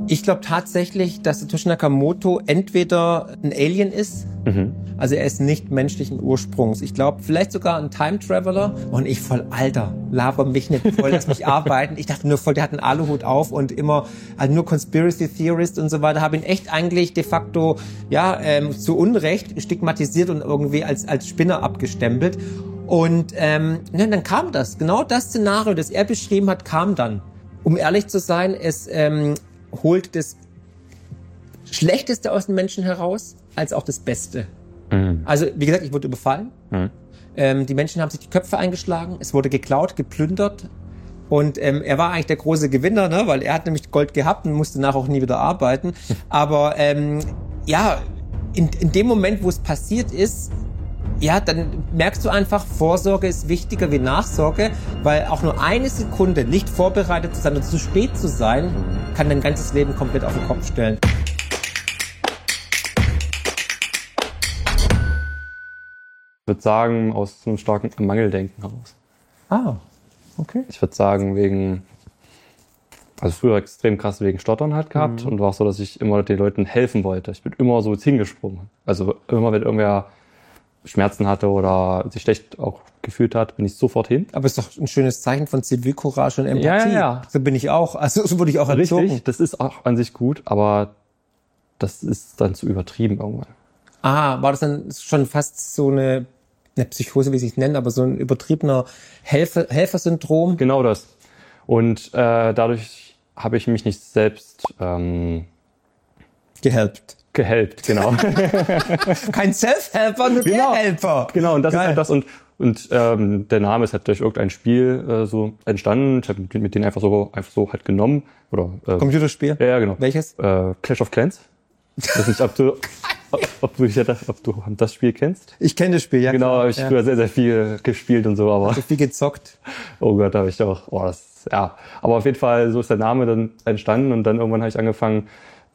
Ich glaube tatsächlich, dass Satoshi Nakamoto entweder ein Alien ist, also er ist nicht menschlichen Ursprungs. Ich glaube, vielleicht sogar ein Time Traveler. Und ich voll, Alter, laber mich nicht voll, lass mich arbeiten. Ich dachte nur voll, der hat einen Aluhut auf und immer halt nur Conspiracy Theorist und so weiter. Habe ihn echt eigentlich de facto, zu Unrecht stigmatisiert und irgendwie als Spinner abgestempelt. Und dann kam das. Genau das Szenario, das er beschrieben hat, kam dann. Um ehrlich zu sein, es holt das Schlechteste aus den Menschen heraus, als auch das Beste. Also, wie gesagt, ich wurde überfallen. Die Menschen haben sich die Köpfe eingeschlagen. Es wurde geklaut, geplündert. Und er war eigentlich der große Gewinner, ne? Weil er hat nämlich Gold gehabt und musste nachher auch nie wieder arbeiten. Aber in dem Moment, wo es passiert ist, dann merkst du einfach, Vorsorge ist wichtiger wie Nachsorge, weil auch nur eine Sekunde nicht vorbereitet zu sein und zu spät zu sein, kann dein ganzes Leben komplett auf den Kopf stellen. Ich würde sagen, aus einem starken Mangeldenken heraus. Ah, okay. Ich würde sagen, also früher extrem krass wegen Stottern halt gehabt und war so, dass ich immer den Leuten helfen wollte. Ich bin immer so hingesprungen. Also immer, wenn irgendwer Schmerzen hatte oder sich schlecht auch gefühlt hat, bin ich sofort hin. Aber es ist doch ein schönes Zeichen von Zivilcourage und Empathie. Ja. So bin ich auch. Also so wurde ich auch erzogen. Richtig, das ist auch an sich gut, aber das ist dann zu übertrieben irgendwann. Ah, war das dann schon fast so eine Psychose, wie sie es nennen, aber so ein übertriebener Helfersyndrom? Genau das. Und dadurch habe ich mich nicht selbst gehelpt, genau. Kein Self-Helper, nur der Helper. Genau, und das ist halt das. Und der Name ist halt durch irgendein Spiel so entstanden. Ich habe mit denen einfach so halt genommen. Oder Computerspiel? Ja, genau. Welches? Clash of Clans. Ich weiß nicht, ob du das Spiel kennst. Ich kenne das Spiel, ja. Genau, habe ich früher sehr, sehr viel gespielt und so, aber. So viel gezockt. Oh Gott, da habe ich auch. Aber auf jeden Fall, so ist der Name dann entstanden und dann irgendwann habe ich angefangen,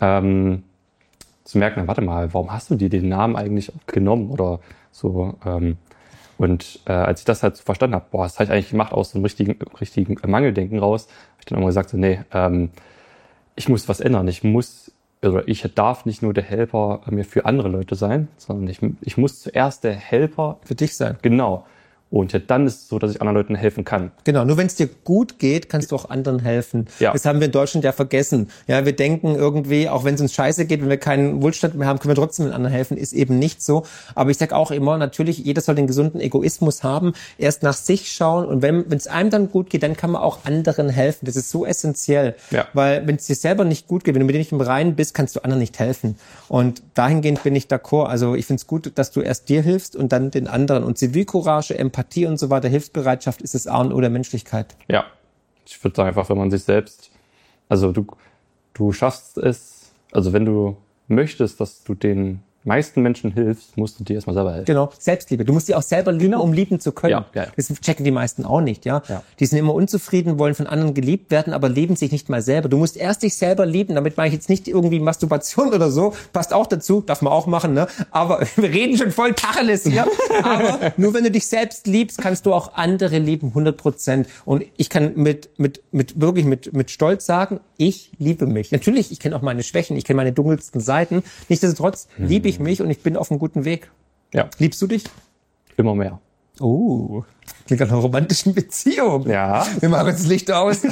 zu merken, warte mal, warum hast du dir den Namen eigentlich genommen oder so? Und als ich das halt so verstanden habe, das habe ich eigentlich gemacht aus so einem richtigen Mangeldenken raus, habe ich dann irgendwann gesagt, so, nee, ich muss was ändern. Ich darf nicht nur der Helfer mir für andere Leute sein, sondern ich muss zuerst der Helfer für dich sein. Genau. Und dann ist es so, dass ich anderen Leuten helfen kann. Genau, nur wenn es dir gut geht, kannst du auch anderen helfen. Ja. Das haben wir in Deutschland ja vergessen. Ja, wir denken irgendwie, auch wenn es uns scheiße geht, wenn wir keinen Wohlstand mehr haben, können wir trotzdem den anderen helfen. Ist eben nicht so. Aber ich sage auch immer, natürlich, jeder soll den gesunden Egoismus haben, erst nach sich schauen. Und wenn es einem dann gut geht, dann kann man auch anderen helfen. Das ist so essentiell. Ja. Weil wenn es dir selber nicht gut geht, wenn du mit dir nicht im Reinen bist, kannst du anderen nicht helfen. Und dahingehend bin ich d'accord. Also ich finde es gut, dass du erst dir hilfst und dann den anderen. Und Zivilcourage, Empathie und so weiter, Hilfsbereitschaft ist das A und O der Menschlichkeit. Ja, ich würde sagen einfach, wenn man sich selbst, also du schaffst es, also wenn du möchtest, dass du den meisten Menschen hilfst, musst du dir erstmal selber helfen. Genau, Selbstliebe. Du musst dir auch selber lieben, um lieben zu können. Ja. Das checken die meisten auch nicht, ja. Die sind immer unzufrieden, wollen von anderen geliebt werden, aber lieben sich nicht mal selber. Du musst erst dich selber lieben, damit meine ich jetzt nicht irgendwie Masturbation oder so, passt auch dazu, darf man auch machen, ne? Aber wir reden schon voll Tacheles hier. Aber nur wenn du dich selbst liebst, kannst du auch andere lieben, 100%. Und ich kann mit Stolz sagen, ich liebe mich. Natürlich, ich kenne auch meine Schwächen, ich kenne meine dunkelsten Seiten. Nichtsdestotrotz liebe ich mich und ich bin auf einem guten Weg. Ja. Liebst du dich? Immer mehr. Oh, klingt nach einer romantischen Beziehung. Ja. Wir machen jetzt das Licht aus.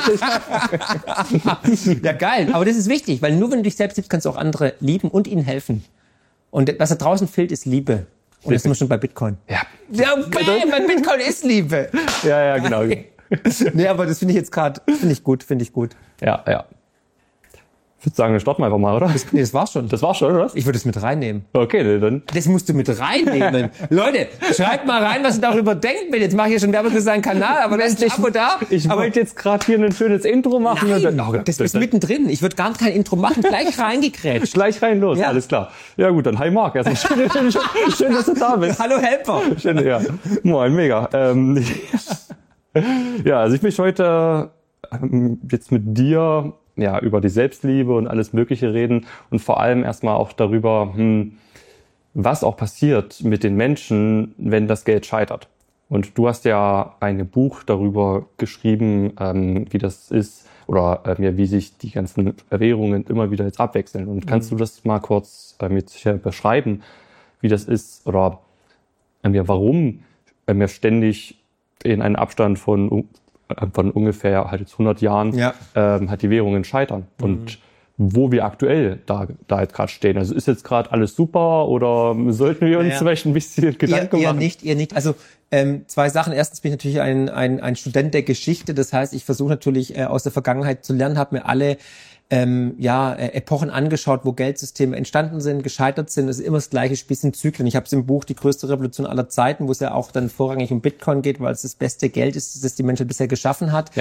Ja, geil. Aber das ist wichtig, weil nur wenn du dich selbst liebst, kannst du auch andere lieben und ihnen helfen. Und was da draußen fehlt, ist Liebe. Und jetzt sind wir schon bei Bitcoin. Ja. Ja, bam, Bitcoin ist Liebe. Ja, genau. Nee, aber das finde ich gut. Ja. Ich würde sagen, wir starten einfach mal, oder? Das war's schon. Das war's schon, oder? Ich würde es mit reinnehmen. Okay, dann. Das musst du mit reinnehmen. Leute, schreibt mal rein, was ihr darüber denkt. Jetzt mache ich ja schon Werbung für seinen Kanal, aber lasst ein Abo da. Ich wollte jetzt gerade hier ein schönes Intro machen. Nein, das ist mittendrin. Ich würde gar kein Intro machen. Gleich reingekrätscht. Gleich rein los, alles klar. Ja gut, dann hi Marc. Schön, dass du da bist. Hallo Helper. Schön, ja. Moin, mega. Ja, also ich möchte heute jetzt mit dir über die Selbstliebe und alles Mögliche reden und vor allem erstmal auch darüber, was auch passiert mit den Menschen, wenn das Geld scheitert. Und du hast ja ein Buch darüber geschrieben, wie das ist oder wie sich die ganzen Währungen immer wieder jetzt abwechseln. Und kannst du das mal kurz beschreiben, wie das ist oder warum wir ständig in einem Abstand von ungefähr halt jetzt 100 Jahren halt die Währungen scheitern und wo wir aktuell da jetzt gerade stehen. Also ist jetzt gerade alles super oder sollten wir uns vielleicht ein bisschen Gedanken machen? Ihr nicht. Also zwei Sachen. Erstens bin ich natürlich ein Student der Geschichte. Das heißt, ich versuche natürlich aus der Vergangenheit zu lernen, habe mir alle Epochen angeschaut, wo Geldsysteme entstanden sind, gescheitert sind. Es ist immer das gleiche Spiel, sind Zyklen. Ich habe es im Buch Die größte Revolution aller Zeiten, wo es ja auch dann vorrangig um Bitcoin geht, weil es das beste Geld ist, das die Menschheit bisher geschaffen hat,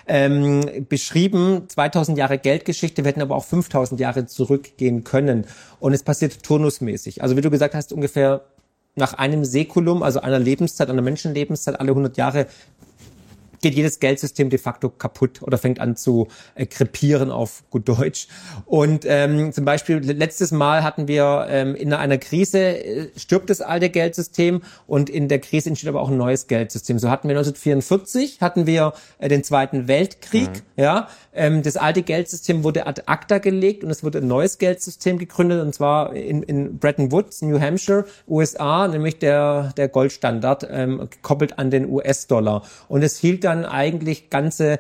beschrieben. 2000 Jahre Geldgeschichte, wir hätten aber auch 5000 Jahre zurückgehen können. Und es passiert turnusmäßig. Also wie du gesagt hast, ungefähr nach einem Säkulum, also einer Lebenszeit, einer Menschenlebenszeit, alle 100 Jahre geht jedes Geldsystem de facto kaputt oder fängt an zu krepieren auf gut Deutsch. Und zum Beispiel letztes Mal hatten wir in einer Krise stirbt das alte Geldsystem und in der Krise entsteht aber auch ein neues Geldsystem. So hatten wir 1944 den Zweiten Weltkrieg. Das alte Geldsystem wurde ad acta gelegt und es wurde ein neues Geldsystem gegründet und zwar in Bretton Woods, New Hampshire, USA, nämlich der Goldstandard gekoppelt an den US-Dollar. Und es hielt dann eigentlich ganze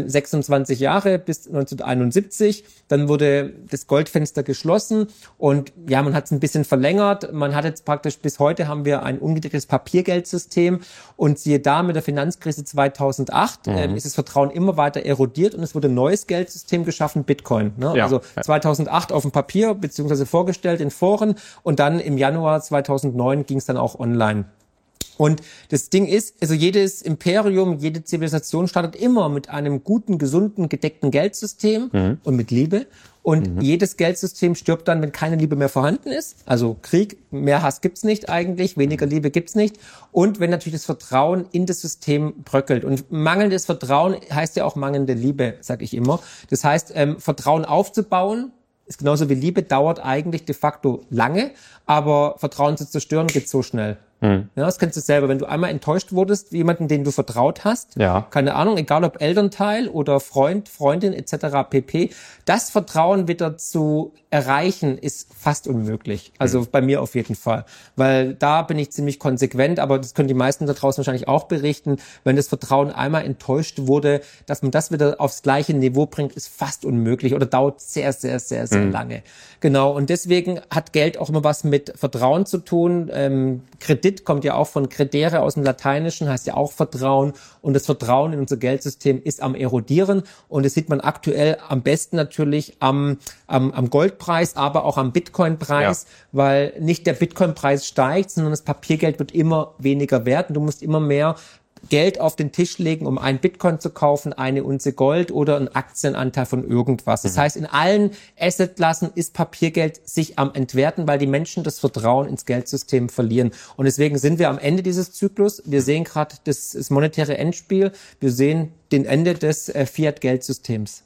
26 Jahre bis 1971. Dann wurde das Goldfenster geschlossen und man hat es ein bisschen verlängert. Man hat jetzt praktisch bis heute haben wir ein ungedrucktes Papiergeldsystem und siehe da, mit der Finanzkrise 2008 ist das Vertrauen immer weiter erodiert und es wurde ein neues Geldsystem geschaffen, Bitcoin. Also 2008 auf dem Papier beziehungsweise vorgestellt in Foren und dann im Januar 2009 ging es dann auch online. Und das Ding ist, also jedes Imperium, jede Zivilisation startet immer mit einem guten, gesunden, gedeckten Geldsystem und mit Liebe. Und jedes Geldsystem stirbt dann, wenn keine Liebe mehr vorhanden ist. Also Krieg, mehr Hass gibt's nicht eigentlich, weniger Liebe gibt's nicht. Und wenn natürlich das Vertrauen in das System bröckelt. Und mangelndes Vertrauen heißt ja auch mangelnde Liebe, sag ich immer. Das heißt, Vertrauen aufzubauen, ist genauso wie Liebe, dauert eigentlich de facto lange, aber Vertrauen zu zerstören geht so schnell. Ja, das kennst du selber. Wenn du einmal enttäuscht wurdest, jemanden, den du vertraut hast, keine Ahnung, egal ob Elternteil oder Freund, Freundin etc. pp., das Vertrauen wieder zu erreichen, ist fast unmöglich. Also bei mir auf jeden Fall. Weil da bin ich ziemlich konsequent, aber das können die meisten da draußen wahrscheinlich auch berichten. Wenn das Vertrauen einmal enttäuscht wurde, dass man das wieder aufs gleiche Niveau bringt, ist fast unmöglich oder dauert sehr, sehr, sehr, sehr lange. Genau, und deswegen hat Geld auch immer was mit Vertrauen zu tun. Kredit kommt ja auch von credere aus dem Lateinischen, heißt ja auch Vertrauen. Und das Vertrauen in unser Geldsystem ist am erodieren. Und das sieht man aktuell am besten natürlich am Goldpreis, aber auch am Bitcoin-Preis, weil nicht der Bitcoin-Preis steigt, sondern das Papiergeld wird immer weniger wert und du musst immer mehr Geld auf den Tisch legen, um ein Bitcoin zu kaufen, eine Unze Gold oder einen Aktienanteil von irgendwas. Das heißt, in allen Assetklassen ist Papiergeld sich am entwerten, weil die Menschen das Vertrauen ins Geldsystem verlieren. Und deswegen sind wir am Ende dieses Zyklus. Wir sehen gerade das monetäre Endspiel. Wir sehen den Ende des Fiat-Geldsystems.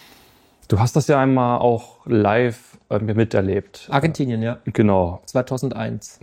Du hast das ja einmal auch live miterlebt. Argentinien, ja. Genau. 2001.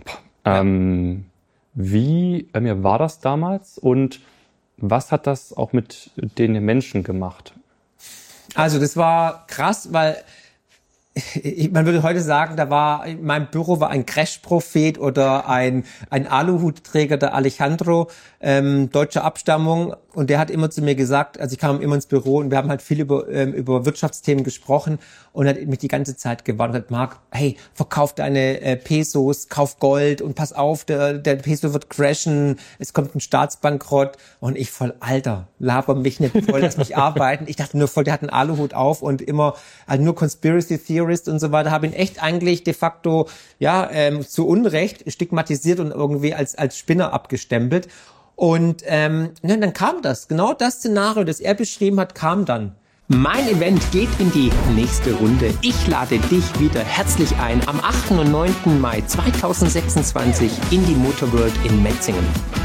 Wie war das damals und was hat das auch mit den Menschen gemacht? Also das war krass, weil man würde heute sagen, in meinem Büro war ein Crash-Prophet oder ein Aluhutträger, der Alejandro, deutscher Abstammung. Und der hat immer zu mir gesagt, also ich kam immer ins Büro und wir haben halt viel über Wirtschaftsthemen gesprochen und er hat mich die ganze Zeit gewarnt und gesagt, Marc, hey, verkauf deine Pesos, kauf Gold und pass auf, der Peso wird crashen, es kommt ein Staatsbankrott. Und ich voll, Alter, laber mich nicht voll, lass mich arbeiten. Ich dachte nur voll, der hat einen Aluhut auf und immer halt nur Conspiracy Theorist und so weiter. Habe ihn echt eigentlich de facto zu Unrecht stigmatisiert und irgendwie als Spinner abgestempelt. Und dann kam das. Genau das Szenario, das er beschrieben hat, kam dann. Mein Event geht in die nächste Runde. Ich lade dich wieder herzlich ein am 8. und 9. Mai 2026 in die Motorworld in Metzingen.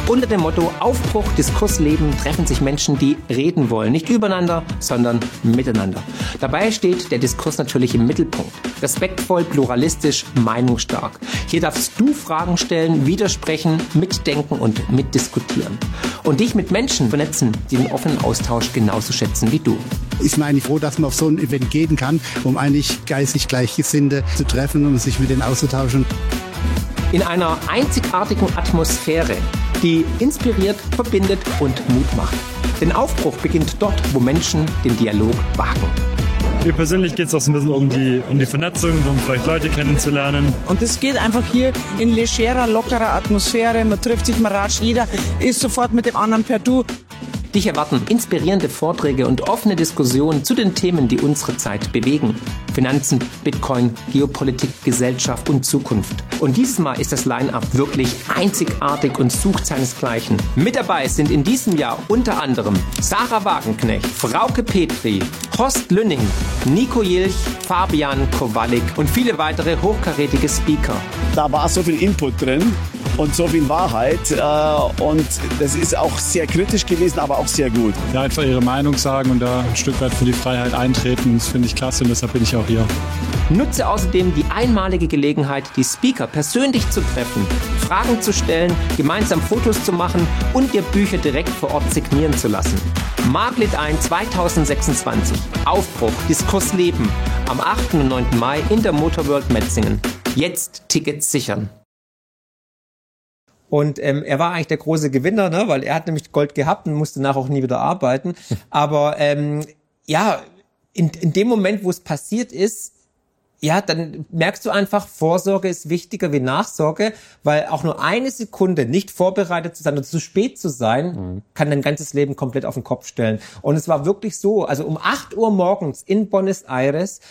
Unter dem Motto Aufbruch, Diskurs, Leben treffen sich Menschen, die reden wollen. Nicht übereinander, sondern miteinander. Dabei steht der Diskurs natürlich im Mittelpunkt. Respektvoll, pluralistisch, meinungsstark. Hier darfst du Fragen stellen, widersprechen, mitdenken und mitdiskutieren. Und dich mit Menschen vernetzen, die den offenen Austausch genauso schätzen wie du. Ist mir eigentlich froh, dass man auf so ein Event gehen kann, um eigentlich geistig Gleichgesinnte zu treffen und sich mit denen auszutauschen. In einer einzigartigen Atmosphäre, die inspiriert, verbindet und Mut macht. Denn Aufbruch beginnt dort, wo Menschen den Dialog wagen. Mir persönlich geht es auch so ein bisschen um die Vernetzung, um vielleicht Leute kennenzulernen. Und es geht einfach hier in legerer, lockerer Atmosphäre. Man trifft sich, man ratscht, jeder ist sofort mit dem anderen per Du. Dich erwarten inspirierende Vorträge und offene Diskussionen zu den Themen, die unsere Zeit bewegen. Finanzen, Bitcoin, Geopolitik, Gesellschaft und Zukunft. Und dieses Mal ist das Line-Up wirklich einzigartig und sucht seinesgleichen. Mit dabei sind in diesem Jahr unter anderem Sarah Wagenknecht, Frauke Petri, Horst Lünning, Nico Jilch, Fabian Kowalik und viele weitere hochkarätige Speaker. Da war so viel Input drin und so viel Wahrheit und das ist auch sehr kritisch gewesen, aber auch sehr gut. Ja, einfach ihre Meinung sagen und da ein Stück weit für die Freiheit eintreten, das finde ich klasse und deshalb bin ich auch hier. Nutze außerdem die einmalige Gelegenheit, die Speaker persönlich zu treffen, Fragen zu stellen, gemeinsam Fotos zu machen und dir Bücher direkt vor Ort signieren zu lassen. Marglit ein 2026. Aufbruch, Diskurs leben. Am 8. und 9. Mai in der Motorworld Metzingen. Jetzt Tickets sichern. Und er war eigentlich der große Gewinner, ne? Weil er hat nämlich Gold gehabt und musste nachher auch nie wieder arbeiten. Aber ja, in dem Moment, wo es passiert ist, ja, dann merkst du einfach, Vorsorge ist wichtiger wie Nachsorge, weil auch nur eine Sekunde nicht vorbereitet zu sein oder zu spät zu sein, kann dein ganzes Leben komplett auf den Kopf stellen. Und es war wirklich so, also um 8 Uhr morgens in Buenos Aires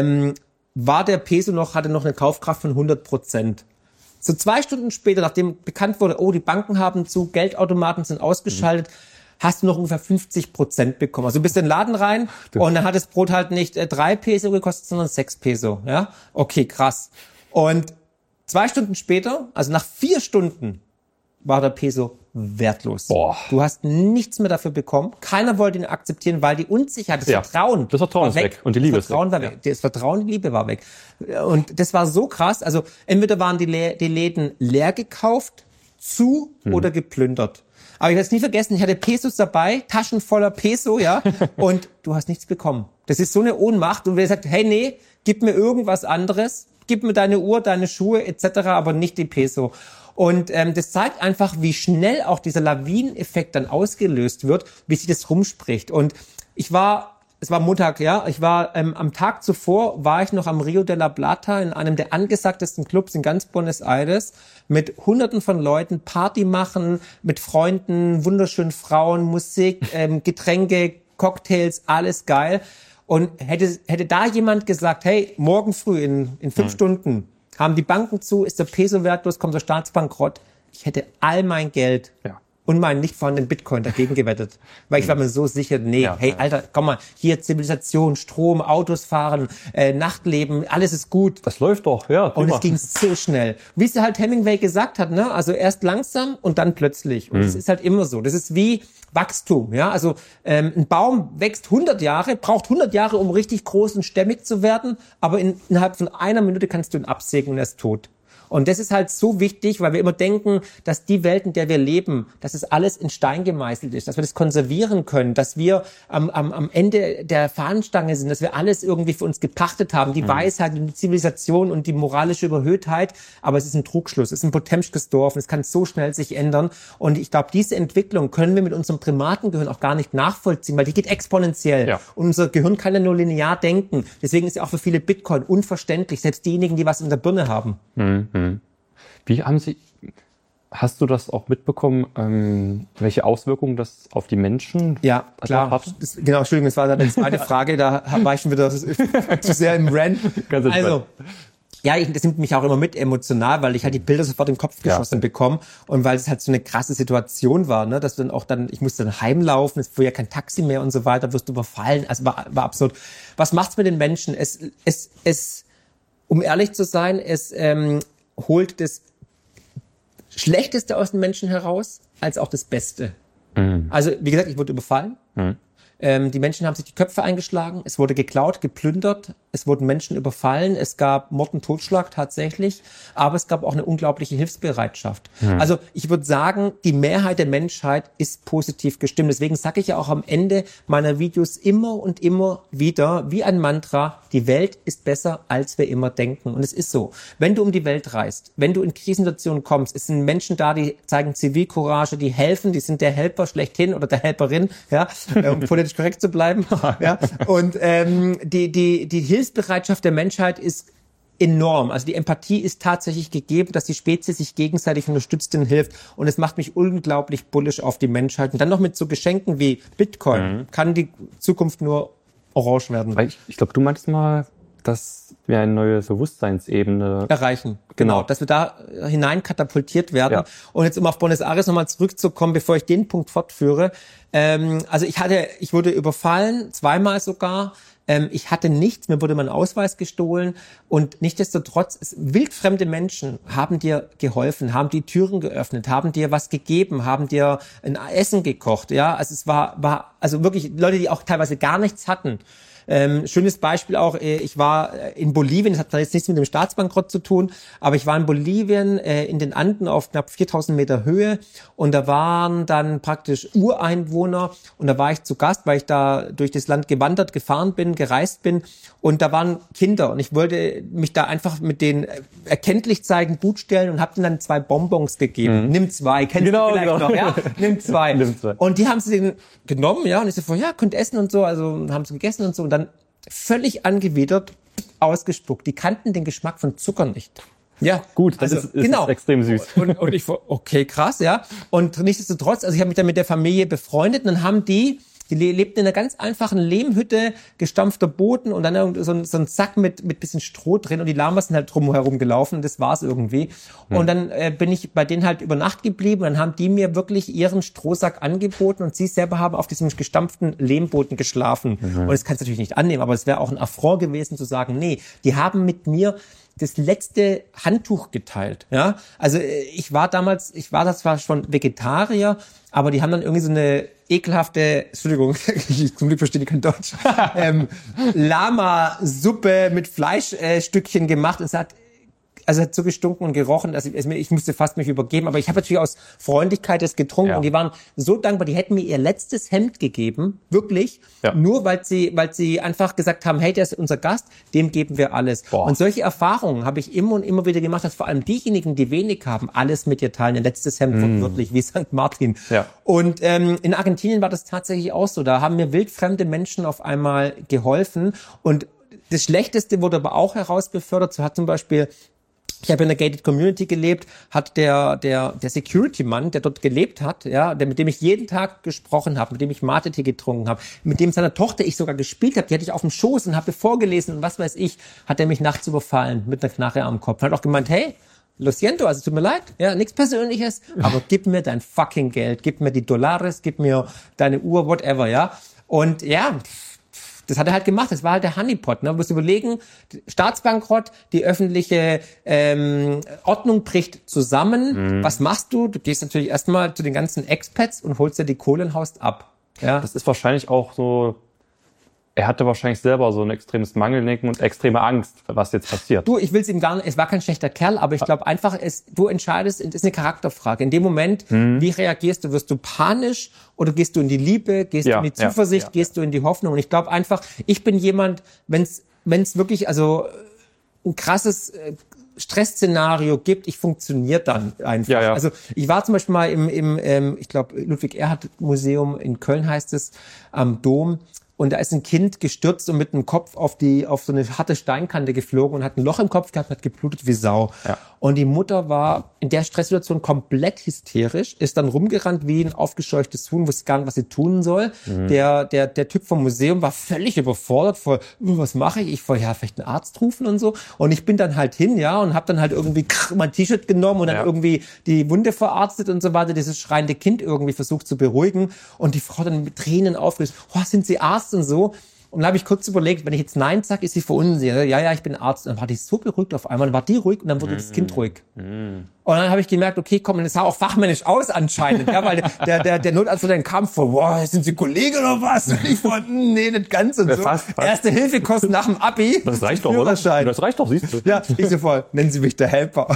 war der Peso hatte noch eine Kaufkraft von 100%. So 2 Stunden später, nachdem bekannt wurde, oh, die Banken haben zu, Geldautomaten sind ausgeschaltet, hast du noch ungefähr 50% bekommen. Also du bist in den Laden rein und dann hat das Brot halt nicht 3 Peso gekostet, sondern 6 Peso. Ja, okay, krass. Und 2 Stunden später, also nach 4 Stunden, war der Peso wertlos. Boah. Du hast nichts mehr dafür bekommen. Keiner wollte ihn akzeptieren, weil die Unsicherheit, das Vertrauen ist weg und die Liebe ist weg. War weg. Das Vertrauen, die Liebe war weg. Und das war so krass. Also entweder waren die Läden leer gekauft, zu oder geplündert. Aber ich werde es nie vergessen, ich hatte Pesos dabei, Taschen voller Peso, ja, und du hast nichts bekommen. Das ist so eine Ohnmacht. Und wer sagt, hey, nee, gib mir irgendwas anderes, gib mir deine Uhr, deine Schuhe etc., aber nicht die Peso. Und das zeigt einfach, wie schnell auch dieser Lawineneffekt dann ausgelöst wird, wie sich das rumspricht. Und es war Montag, ja, am Tag zuvor war ich noch am Rio de la Plata in einem der angesagtesten Clubs in ganz Buenos Aires mit Hunderten von Leuten, Party machen, mit Freunden, wunderschönen Frauen, Musik, Getränke, Cocktails, alles geil. Und hätte da jemand gesagt, hey, morgen früh in 5 Stunden haben die Banken zu, ist der Peso wertlos, kommt der Staatsbankrott, ich hätte all mein Geld und meinen nicht vorhandenen Bitcoin dagegen gewettet. Weil ich war mir so sicher, Alter, komm mal, hier Zivilisation, Strom, Autos fahren, Nachtleben, alles ist gut. Das läuft doch, ja. Und es ging so schnell. Wie es halt Hemingway gesagt hat, ne? Also erst langsam und dann plötzlich. Und es ist halt immer so. Das ist wie Wachstum, ja. Also ein Baum wächst 100 Jahre, braucht 100 Jahre, um richtig groß und stämmig zu werden, aber innerhalb von 1 Minute kannst du ihn absägen und er ist tot. Und das ist halt so wichtig, weil wir immer denken, dass die Welt, in der wir leben, dass es alles in Stein gemeißelt ist, dass wir das konservieren können, dass wir am Ende der Fahnenstange sind, dass wir alles irgendwie für uns gepachtet haben, die Weisheit und die Zivilisation und die moralische Überhöhtheit. Aber es ist ein Trugschluss, es ist ein Potemkis Dorf und es kann so schnell sich ändern. Und ich glaube, diese Entwicklung können wir mit unserem Primatengehirn auch gar nicht nachvollziehen, weil die geht exponentiell. Ja. Und unser Gehirn kann ja nur linear denken. Deswegen ist ja auch für viele Bitcoin unverständlich, selbst diejenigen, die was in der Birne haben. Wie hast du das auch mitbekommen, welche Auswirkungen das auf die Menschen hat? Genau, Entschuldigung, das war dann die zweite Frage, da war ich schon wieder zu sehr im Rant. Also, das nimmt mich auch immer mit emotional, weil ich halt die Bilder sofort im Kopf geschossen bekomme und weil es halt so eine krasse Situation war, ne, dass du dann auch ich musste dann heimlaufen, es fuhr ja kein Taxi mehr und so weiter, wirst du überfallen, also war absurd. Was macht's mit den Menschen? Um ehrlich zu sein, es holt das Schlechteste aus den Menschen heraus, als auch das Beste. Also, wie gesagt, ich wurde überfallen. Die Menschen haben sich die Köpfe eingeschlagen, es wurde geklaut, geplündert, es wurden Menschen überfallen, es gab Mord und Totschlag tatsächlich, aber es gab auch eine unglaubliche Hilfsbereitschaft. Also ich würde sagen, die Mehrheit der Menschheit ist positiv gestimmt. Deswegen sage ich ja auch am Ende meiner Videos immer und immer wieder, wie ein Mantra, die Welt ist besser, als wir immer denken. Und es ist so. Wenn du um die Welt reist, wenn du in Krisensituationen kommst, es sind Menschen da, die zeigen Zivilcourage, die helfen, die sind der Helfer schlechthin oder der Helperin, ja, um politisch korrekt zu bleiben. Ja. Und die Hilfsbereitschaft der Menschheit ist enorm. Also die Empathie ist tatsächlich gegeben, dass die Spezies sich gegenseitig unterstützt und hilft. Und es macht mich unglaublich bullisch auf die Menschheit. Und dann noch mit so Geschenken wie Bitcoin kann die Zukunft nur orange werden. Weil ich glaube, du meintest mal, dass wir eine neue Bewusstseinsebene erreichen. Genau. Dass wir da hinein katapultiert werden. Ja. Und jetzt, um auf Buenos Aires nochmal zurückzukommen, bevor ich den Punkt fortführe. Also ich wurde überfallen, 2-mal sogar. Ich hatte nichts, mir wurde mein Ausweis gestohlen und nichtsdestotrotz, wildfremde Menschen haben dir geholfen, haben die Türen geöffnet, haben dir was gegeben, haben dir ein Essen gekocht, ja. Also es war also wirklich Leute, die auch teilweise gar nichts hatten. Schönes Beispiel auch, ich war in Bolivien, das hat jetzt nichts mit dem Staatsbankrott zu tun, aber ich war in Bolivien in den Anden auf knapp 4000 Meter Höhe und da waren dann praktisch Ureinwohner und da war ich zu Gast, weil ich da durch das Land gereist bin und da waren Kinder und ich wollte mich da einfach mit denen erkenntlich zeigen, gut stellen und habe denen dann 2 Bonbons gegeben. Nimm 2, kennst du vielleicht noch, ja? Nimm 2. Nimm 2. Und die haben sie den genommen, ja, und ich so, ja, könnt essen und so, also haben sie gegessen und so und dann völlig angewidert ausgespuckt. Die kannten den Geschmack von Zucker nicht. Ja, gut, das ist extrem süß. Und ich war, okay, krass, ja. Und nichtsdestotrotz, also ich habe mich dann mit der Familie befreundet und dann haben die lebten in einer ganz einfachen Lehmhütte, gestampfter Boden und dann so ein Sack mit bisschen Stroh drin und die Lamas sind halt drumherum gelaufen und das war's irgendwie. Und dann bin ich bei denen halt über Nacht geblieben und dann haben die mir wirklich ihren Strohsack angeboten und sie selber haben auf diesem gestampften Lehmboden geschlafen. Und das kannst du natürlich nicht annehmen, aber es wäre auch ein Affront gewesen zu sagen, nee, die haben mit mir das letzte Handtuch geteilt, ja. Also ich war zwar schon Vegetarier, aber die haben dann irgendwie so eine ekelhafte, Entschuldigung, zum Glück verstehe ich kein Deutsch, Lama-Suppe mit Fleischstückchen gemacht. Es hat so gestunken und gerochen, dass ich musste fast mich übergeben. Aber ich habe natürlich aus Freundlichkeit das getrunken und die waren so dankbar. Die hätten mir ihr letztes Hemd gegeben, wirklich, nur weil sie einfach gesagt haben, hey, der ist unser Gast, dem geben wir alles. Boah. Und solche Erfahrungen habe ich immer und immer wieder gemacht, dass vor allem diejenigen, die wenig haben, alles mit dir teilen. Ihr letztes Hemd wirklich wie St. Martin. Ja. Und in Argentinien war das tatsächlich auch so. Da haben mir wildfremde Menschen auf einmal geholfen. Und das Schlechteste wurde aber auch herausbefördert. So hat zum Beispiel ich habe in der Gated Community gelebt, hat der Security-Mann, der dort gelebt hat, ja, mit dem ich jeden Tag gesprochen habe, mit dem ich Mate-Tee getrunken habe, mit dem seiner Tochter ich sogar gespielt habe, die hatte ich auf dem Schoß und habe vorgelesen und was weiß ich, hat er mich nachts überfallen mit einer Knarre am Kopf. Hat auch gemeint, hey, lo siento, also tut mir leid, ja, nichts Persönliches, aber gib mir dein fucking Geld, gib mir die Dollars, gib mir deine Uhr, whatever, ja. Und ja, das hat er halt gemacht. Das war halt der Honeypot. Ne? Du musst überlegen, Staatsbankrott, die öffentliche Ordnung bricht zusammen. Was machst du? Du gehst natürlich erstmal zu den ganzen Expats und holst dir die Kohle und haust ab. Ja? Das ist wahrscheinlich auch so, er hatte wahrscheinlich selber so ein extremes Mangeldenken und extreme Angst, was jetzt passiert. Du, ich will es ihm gar nicht, es war kein schlechter Kerl, aber ich glaube einfach, du entscheidest, es ist eine Charakterfrage. In dem Moment, wie reagierst du? Wirst du panisch oder gehst du in die Liebe, gehst du in die Zuversicht, gehst du in die Hoffnung? Und ich glaube einfach, ich bin jemand, wenn's wirklich, also ein krasses Stressszenario gibt, ich funktioniere dann einfach. Ja. Also ich war zum Beispiel mal im ich glaube, Ludwig-Erhard-Museum in Köln heißt es, am Dom. Und da ist ein Kind gestürzt und mit dem Kopf auf so eine harte Steinkante geflogen und hat ein Loch im Kopf gehabt und hat geblutet wie Sau. Ja. Und die Mutter war in der Stresssituation komplett hysterisch, ist dann rumgerannt wie ein aufgescheuchtes Huhn, wusste gar nicht, was sie tun soll. Der Typ vom Museum war völlig überfordert, was mache ich? Ich vielleicht einen Arzt rufen und so. Und ich bin dann halt hin, ja, und habe dann halt irgendwie mein T-Shirt genommen und dann irgendwie die Wunde verarztet und so weiter, dieses schreiende Kind irgendwie versucht zu beruhigen. Und die Frau dann mit Tränen aufgelöst, sind Sie Arzt und so. Und dann habe ich kurz überlegt, wenn ich jetzt Nein sage, ist sie verunsichert. Ja, ich bin Arzt. Und dann war die so beruhigt auf einmal, dann war die ruhig und dann wurde das Kind ruhig. Und dann habe ich gemerkt, okay, komm, und das sah auch fachmännisch aus anscheinend, ja, weil der Notarzt dann kam vor, boah, sind Sie Kollege oder was? Und ich war, nee, nicht ganz und so. Fast. Erste Hilfe kosten nach dem Abi. Das reicht doch, oder? Das reicht doch, siehst du. Ja, ich so voll, nennen Sie mich der Helfer.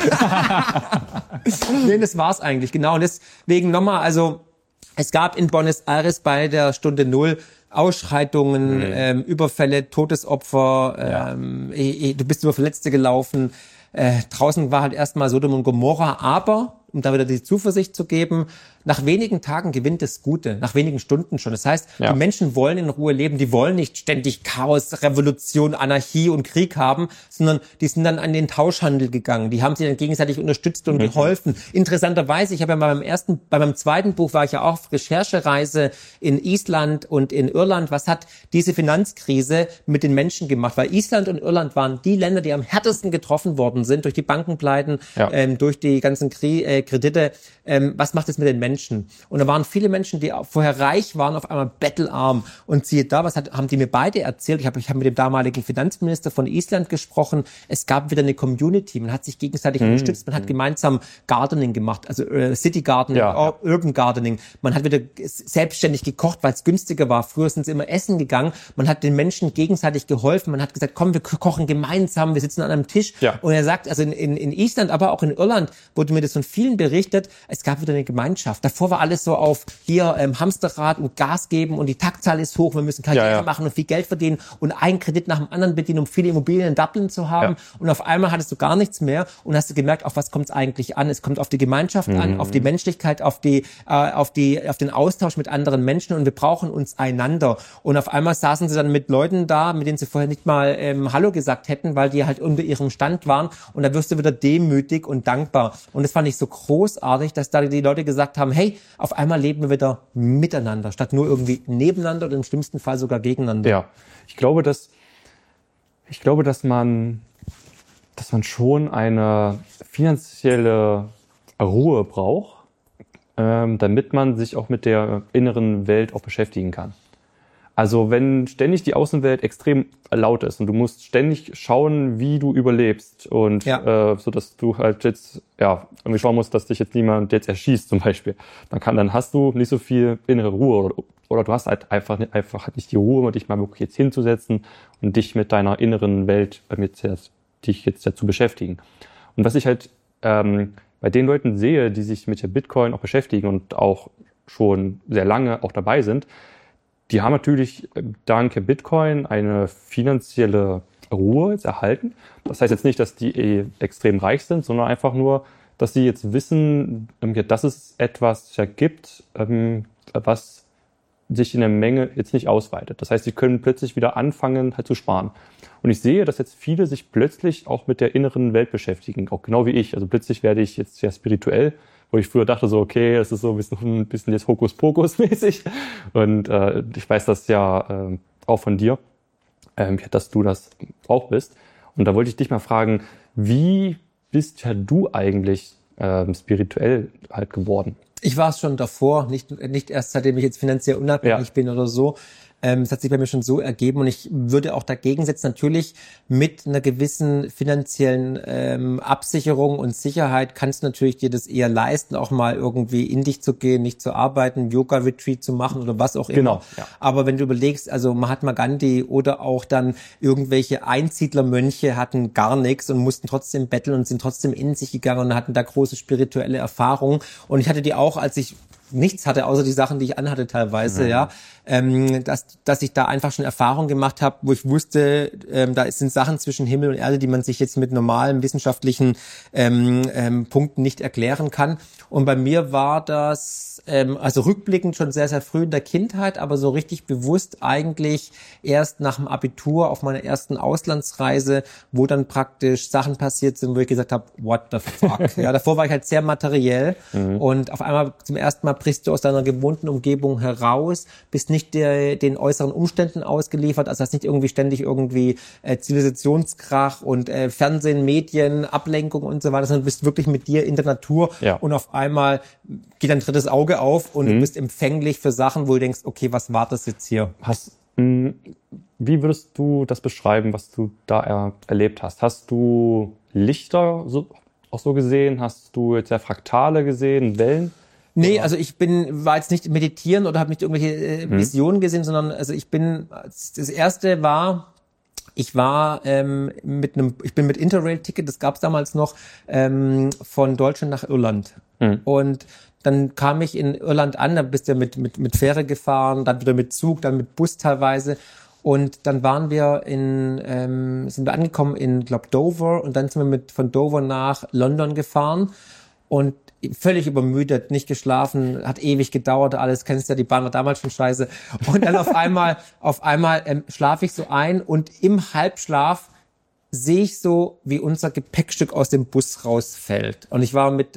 Nee, das war's eigentlich, genau. Und deswegen nochmal, also es gab in Buenos Aires bei der Stunde Null Ausschreitungen, Überfälle, Todesopfer, du bist über Verletzte gelaufen. Draußen war halt erstmal Sodom und Gomorra, aber, um da wieder die Zuversicht zu geben, nach wenigen Tagen gewinnt das Gute, nach wenigen Stunden schon. Das heißt, die Menschen wollen in Ruhe leben, die wollen nicht ständig Chaos, Revolution, Anarchie und Krieg haben, sondern die sind dann an den Tauschhandel gegangen. Die haben sich dann gegenseitig unterstützt und geholfen. Interessanterweise, ich habe ja bei meinem zweiten Buch war ich ja auch auf Recherchereise in Island und in Irland. Was hat diese Finanzkrise mit den Menschen gemacht? Weil Island und Irland waren die Länder, die am härtesten getroffen worden sind durch die Bankenpleiten, durch die ganzen Kredite. Was macht es mit den Menschen? Und da waren viele Menschen, die vorher reich waren, auf einmal bettelarm. Und siehe da, haben die mir beide erzählt? Ich habe mit dem damaligen Finanzminister von Island gesprochen. Es gab wieder eine Community. Man hat sich gegenseitig unterstützt. Man hat gemeinsam Gardening gemacht, also City Gardening, Urban Gardening. Man hat wieder selbstständig gekocht, weil es günstiger war. Früher sind sie immer essen gegangen. Man hat den Menschen gegenseitig geholfen. Man hat gesagt, komm, wir kochen gemeinsam, wir sitzen an einem Tisch. Ja. Und er sagt, also in Island, aber auch in Irland wurde mir das von vielen berichtet, es gab wieder eine Gemeinschaft. Davor war alles so auf hier Hamsterrad und Gas geben und die Taktzahl ist hoch, wir müssen Karriere machen und viel Geld verdienen und einen Kredit nach dem anderen bedienen, um viele Immobilien in Dublin zu haben. Und auf einmal hattest du gar nichts mehr und hast du gemerkt, auf was kommt es eigentlich an? Es kommt auf die Gemeinschaft an, auf die Menschlichkeit, auf den Austausch mit anderen Menschen und wir brauchen uns einander. Und auf einmal saßen sie dann mit Leuten da, mit denen sie vorher nicht mal Hallo gesagt hätten, weil die halt unter ihrem Stand waren und da wirst du wieder demütig und dankbar. Und das fand ich so großartig, dass da die Leute gesagt haben, hey, auf einmal leben wir wieder miteinander, statt nur irgendwie nebeneinander oder im schlimmsten Fall sogar gegeneinander. Ja, ich glaube, dass man schon eine finanzielle Ruhe braucht, damit man sich auch mit der inneren Welt auch beschäftigen kann. Also wenn ständig die Außenwelt extrem laut ist und du musst ständig schauen, wie du überlebst und so dass du halt jetzt irgendwie schauen musst, dass dich jetzt niemand jetzt erschießt zum Beispiel, dann hast du nicht so viel innere Ruhe oder du hast halt einfach nicht die Ruhe, dich mal wirklich jetzt hinzusetzen und dich mit deiner inneren Welt dich jetzt dazu beschäftigen. Und was ich halt bei den Leuten sehe, die sich mit der Bitcoin auch beschäftigen und auch schon sehr lange auch dabei sind, die haben natürlich dank Bitcoin eine finanzielle Ruhe jetzt erhalten. Das heißt jetzt nicht, dass die extrem reich sind, sondern einfach nur, dass sie jetzt wissen, dass es etwas gibt, was sich in der Menge jetzt nicht ausweitet. Das heißt, sie können plötzlich wieder anfangen, halt zu sparen. Und ich sehe, dass jetzt viele sich plötzlich auch mit der inneren Welt beschäftigen, auch genau wie ich. Also plötzlich werde ich jetzt sehr spirituell, wo ich früher dachte so, okay, es ist so ein bisschen jetzt Hokuspokus-mäßig. Und ich weiß das ja auch von dir, dass du das auch bist. Und da wollte ich dich mal fragen, wie bist ja du eigentlich spirituell halt geworden? Ich war es schon davor, nicht erst seitdem ich jetzt finanziell unabhängig bin oder so. Es hat sich bei mir schon so ergeben und ich würde auch dagegen setzen, natürlich mit einer gewissen finanziellen Absicherung und Sicherheit kannst du natürlich dir das eher leisten, auch mal irgendwie in dich zu gehen, nicht zu arbeiten, Yoga-Retreat zu machen oder was auch immer. Genau, ja. Aber wenn du überlegst, also Mahatma Gandhi oder auch dann irgendwelche Einsiedlermönche hatten gar nichts und mussten trotzdem betteln und sind trotzdem in sich gegangen und hatten da große spirituelle Erfahrungen. Und ich hatte die auch, als ich nichts hatte, außer die Sachen, die ich anhatte teilweise, dass ich da einfach schon Erfahrung gemacht habe, wo ich wusste, da sind Sachen zwischen Himmel und Erde, die man sich jetzt mit normalen wissenschaftlichen Punkten nicht erklären kann. Und bei mir war das, also rückblickend schon sehr, sehr früh in der Kindheit, aber so richtig bewusst eigentlich erst nach dem Abitur auf meiner ersten Auslandsreise, wo dann praktisch Sachen passiert sind, wo ich gesagt habe, what the fuck? Ja, davor war ich halt sehr materiell und auf einmal zum ersten Mal brichst du aus deiner gewohnten Umgebung heraus, bist nicht den äußeren Umständen ausgeliefert, also hast nicht irgendwie ständig Zivilisationskrach und Fernsehen, Medien, Ablenkung und so weiter, sondern bist wirklich mit dir in der Natur und auf einmal geht dein drittes Auge auf und du bist empfänglich für Sachen, wo du denkst, okay, was war das jetzt hier? Wie würdest du das beschreiben, was du da erlebt hast? Hast du Lichter auch so gesehen? Hast du jetzt Fraktale gesehen, Wellen? Nee, also war jetzt nicht meditieren oder habe nicht irgendwelche Visionen gesehen, sondern also das erste war, ich bin mit Interrail-Ticket, das gab's damals noch, von Deutschland nach Irland. Und dann kam ich in Irland an, da bist du ja mit Fähre gefahren, dann wieder mit Zug, dann mit Bus teilweise. Und dann waren wir sind wir angekommen in, Dover, und dann sind wir von Dover nach London gefahren und völlig übermüdet, nicht geschlafen, hat ewig gedauert, alles, kennst du ja, die Bahn war damals schon scheiße. Und dann auf einmal schlafe ich so ein und im Halbschlaf sehe ich so, wie unser Gepäckstück aus dem Bus rausfällt. Und ich war mit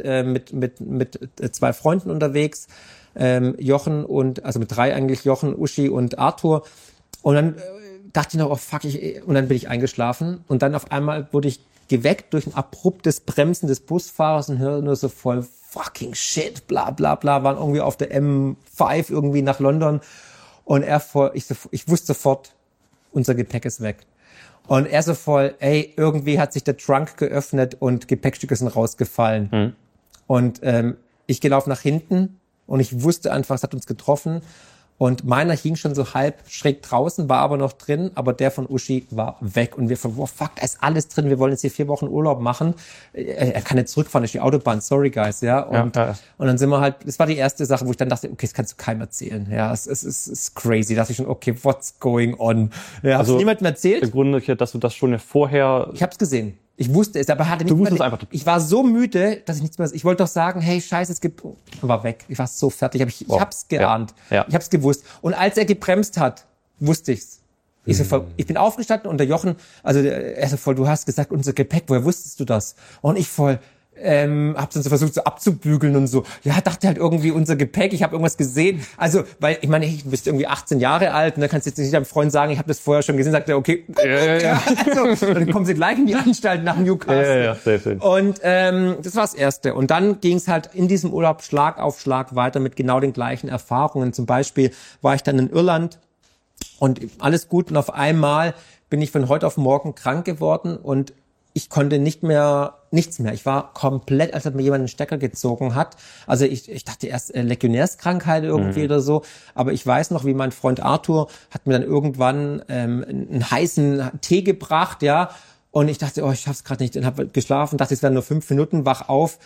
2 Freunden unterwegs, Jochen also mit 3 eigentlich, Jochen, Uschi und Arthur. Und dann dachte ich noch, oh fuck, und dann bin ich eingeschlafen. Und dann auf einmal wurde ich geweckt durch ein abruptes Bremsen des Busfahrers und höre nur so voll fucking shit, bla bla bla, waren irgendwie auf der M5 irgendwie nach London. Und ich wusste sofort, unser Gepäck ist weg. Und er so voll, irgendwie hat sich der Trunk geöffnet und Gepäckstücke sind rausgefallen. Und ich gelaufen nach hinten und ich wusste einfach, es hat uns getroffen. Und meiner hing schon so halb schräg draußen, war aber noch drin, aber der von Uschi war weg. Und wir von, oh fuck, da ist alles drin, wir wollen jetzt hier 4 Wochen Urlaub machen. Er kann jetzt zurückfahren, das ist die Autobahn, sorry guys, ja. Und dann sind wir halt, das war die erste Sache, wo ich dann dachte, okay, das kannst du keinem erzählen. Ja, es ist crazy. Da dachte ich schon, okay, what's going on? Ja, also, hast du niemandem erzählt? Der Grund, dass du das schon vorher... Ich hab's gesehen. Ich wusste es, aber hatte nicht mehr. Ich war so müde, dass ich nichts mehr. Ich wollte doch sagen, hey, scheiße, es gibt. War weg. Ich war so fertig. Ich hab's geahnt. Ja. Ich hab's gewusst. Und als er gebremst hat, wusste ich's. Ich bin aufgestanden und der Jochen, also er so voll, du hast gesagt, unser Gepäck, woher wusstest du das? Und ich voll, hab dann so versucht, so abzubügeln und so. Ja, dachte halt irgendwie unser Gepäck, ich habe irgendwas gesehen. Also, weil ich meine, du bist irgendwie 18 Jahre alt und dann kannst du jetzt nicht deinem Freund sagen, ich habe das vorher schon gesehen. Sagt er, okay, also, dann kommen sie gleich in die Anstalt nach Newcastle. Ja. Und das war das Erste. Und dann ging es halt in diesem Urlaub Schlag auf Schlag weiter mit genau den gleichen Erfahrungen. Zum Beispiel war ich dann in Irland und alles gut und auf einmal bin ich von heute auf morgen krank geworden und ich konnte nichts mehr. Ich war komplett, als ob mir jemand einen Stecker gezogen hat. Also ich dachte erst Legionärskrankheit irgendwie oder so. Aber ich weiß noch, wie mein Freund Arthur hat mir dann irgendwann einen heißen Tee gebracht, ja. Und ich dachte, ich schaff's gerade nicht. Und habe geschlafen, dachte, es wären nur 5 Minuten, wach auf.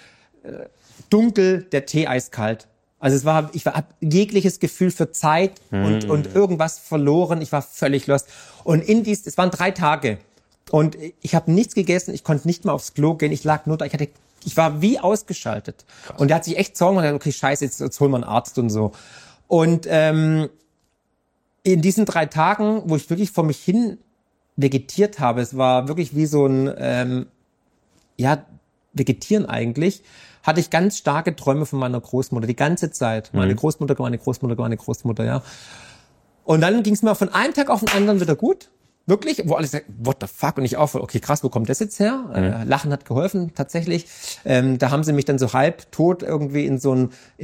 Dunkel, der Tee eiskalt. Also ich habe jegliches Gefühl für Zeit und irgendwas verloren. Ich war völlig lost. Und es waren 3 Tage. Und ich habe nichts gegessen, ich konnte nicht mal aufs Klo gehen, ich lag nur da, ich war wie ausgeschaltet. Krass. Und der hat sich echt Sorgen gemacht, okay, scheiße, jetzt holen wir einen Arzt und so. Und in diesen 3 Tagen, wo ich wirklich vor mich hin vegetiert habe, es war wirklich wie so ein, Vegetieren eigentlich, hatte ich ganz starke Träume von meiner Großmutter, die ganze Zeit. Meine Großmutter, ja. Und dann ging es mir von einem Tag auf den anderen wieder gut. Wirklich, wo alles sagt, what the fuck? Und ich auch, okay, krass, wo kommt das jetzt her? Lachen hat geholfen, tatsächlich. Da haben sie mich dann so halb tot irgendwie in so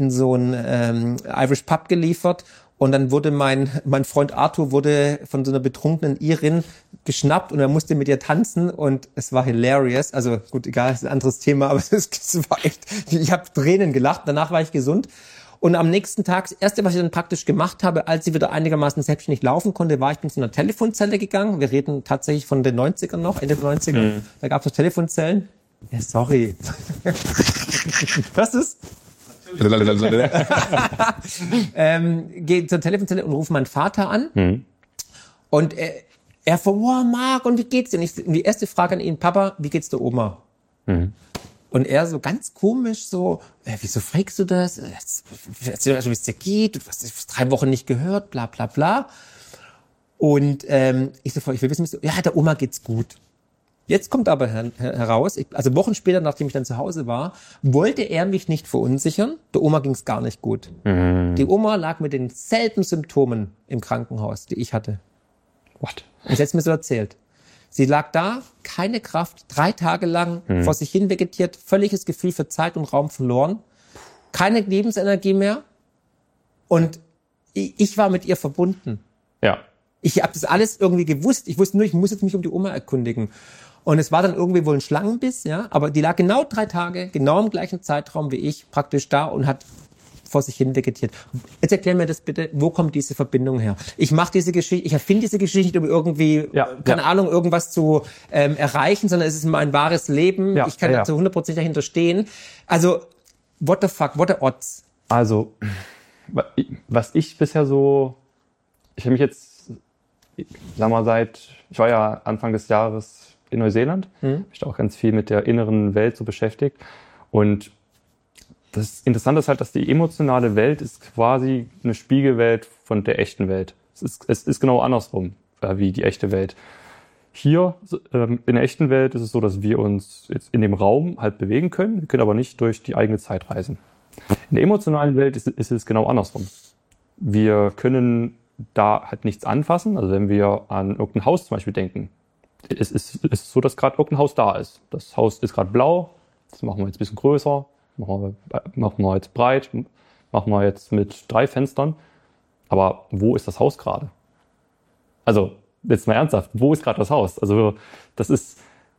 ein Irish Pub geliefert. Und dann wurde mein Freund Arthur wurde von so einer betrunkenen Irin geschnappt und er musste mit ihr tanzen und es war hilarious. Also gut, egal, das ist ein anderes Thema, aber es war echt, ich habe Tränen gelacht. Danach war ich gesund. Und am nächsten Tag, das Erste, was ich dann praktisch gemacht habe, als sie wieder einigermaßen selbstständig laufen konnte, war ich in so einer Telefonzelle gegangen. Wir reden tatsächlich von den 90ern noch, Ende der 90er. Da gab es noch Telefonzellen. Ja, sorry. Was ist? Gehe zur Telefonzelle und rufe meinen Vater an. Und er so, wow, Marc, und wie geht's dir? Und die erste Frage an ihn, Papa, wie geht's der Oma? Und er so ganz komisch so, wieso fragst du das? Erzähl doch, wie es dir geht. Du hast 3 Wochen nicht gehört, bla bla bla. Und ich will wissen, ja, der Oma geht's gut. Jetzt kommt aber heraus, also Wochen später, nachdem ich dann zu Hause war, wollte er mich nicht verunsichern. Der Oma ging's gar nicht gut. Die Oma lag mit denselben Symptomen im Krankenhaus, die ich hatte. What? Und sie hat's mir so erzählt. Sie lag da, keine Kraft, 3 Tage lang vor sich hin vegetiert, völliges Gefühl für Zeit und Raum verloren, keine Lebensenergie mehr und ich war mit ihr verbunden. Ja. Ich habe das alles irgendwie gewusst. Ich wusste nur, ich muss jetzt mich um die Oma erkundigen. Und es war dann irgendwie wohl ein Schlangenbiss, ja. Aber die lag genau 3 Tage, genau im gleichen Zeitraum wie ich, praktisch da und hat vor sich hin vegetiert. Jetzt erklär mir das bitte, wo kommt diese Verbindung her? Ich mache diese Geschichte, ich erfinde diese Geschichte nicht, um irgendwie, keine Ahnung, irgendwas zu erreichen, sondern es ist mein wahres Leben. Ich kann zu 100% dahinter stehen. Also, what the fuck, what the odds? Also, was ich bisher so, ich habe mich jetzt, sag mal, ich war ja Anfang des Jahres in Neuseeland, mich auch ganz viel mit der inneren Welt so beschäftigt. Und das Interessante ist halt, dass die emotionale Welt ist quasi eine Spiegelwelt von der echten Welt. Es ist genau andersrum wie die echte Welt. Hier in der echten Welt ist es so, dass wir uns jetzt in dem Raum halt bewegen können, wir können aber nicht durch die eigene Zeit reisen. In der emotionalen Welt ist es genau andersrum. Wir können da halt nichts anfassen. Also wenn wir an irgendein Haus zum Beispiel denken, es ist so, dass gerade irgendein Haus da ist. Das Haus ist gerade blau, das machen wir jetzt ein bisschen größer, machen wir jetzt breit, machen wir jetzt mit 3 Fenstern. Aber wo ist das Haus gerade? Also jetzt mal ernsthaft, wo ist gerade das Haus? Also das ist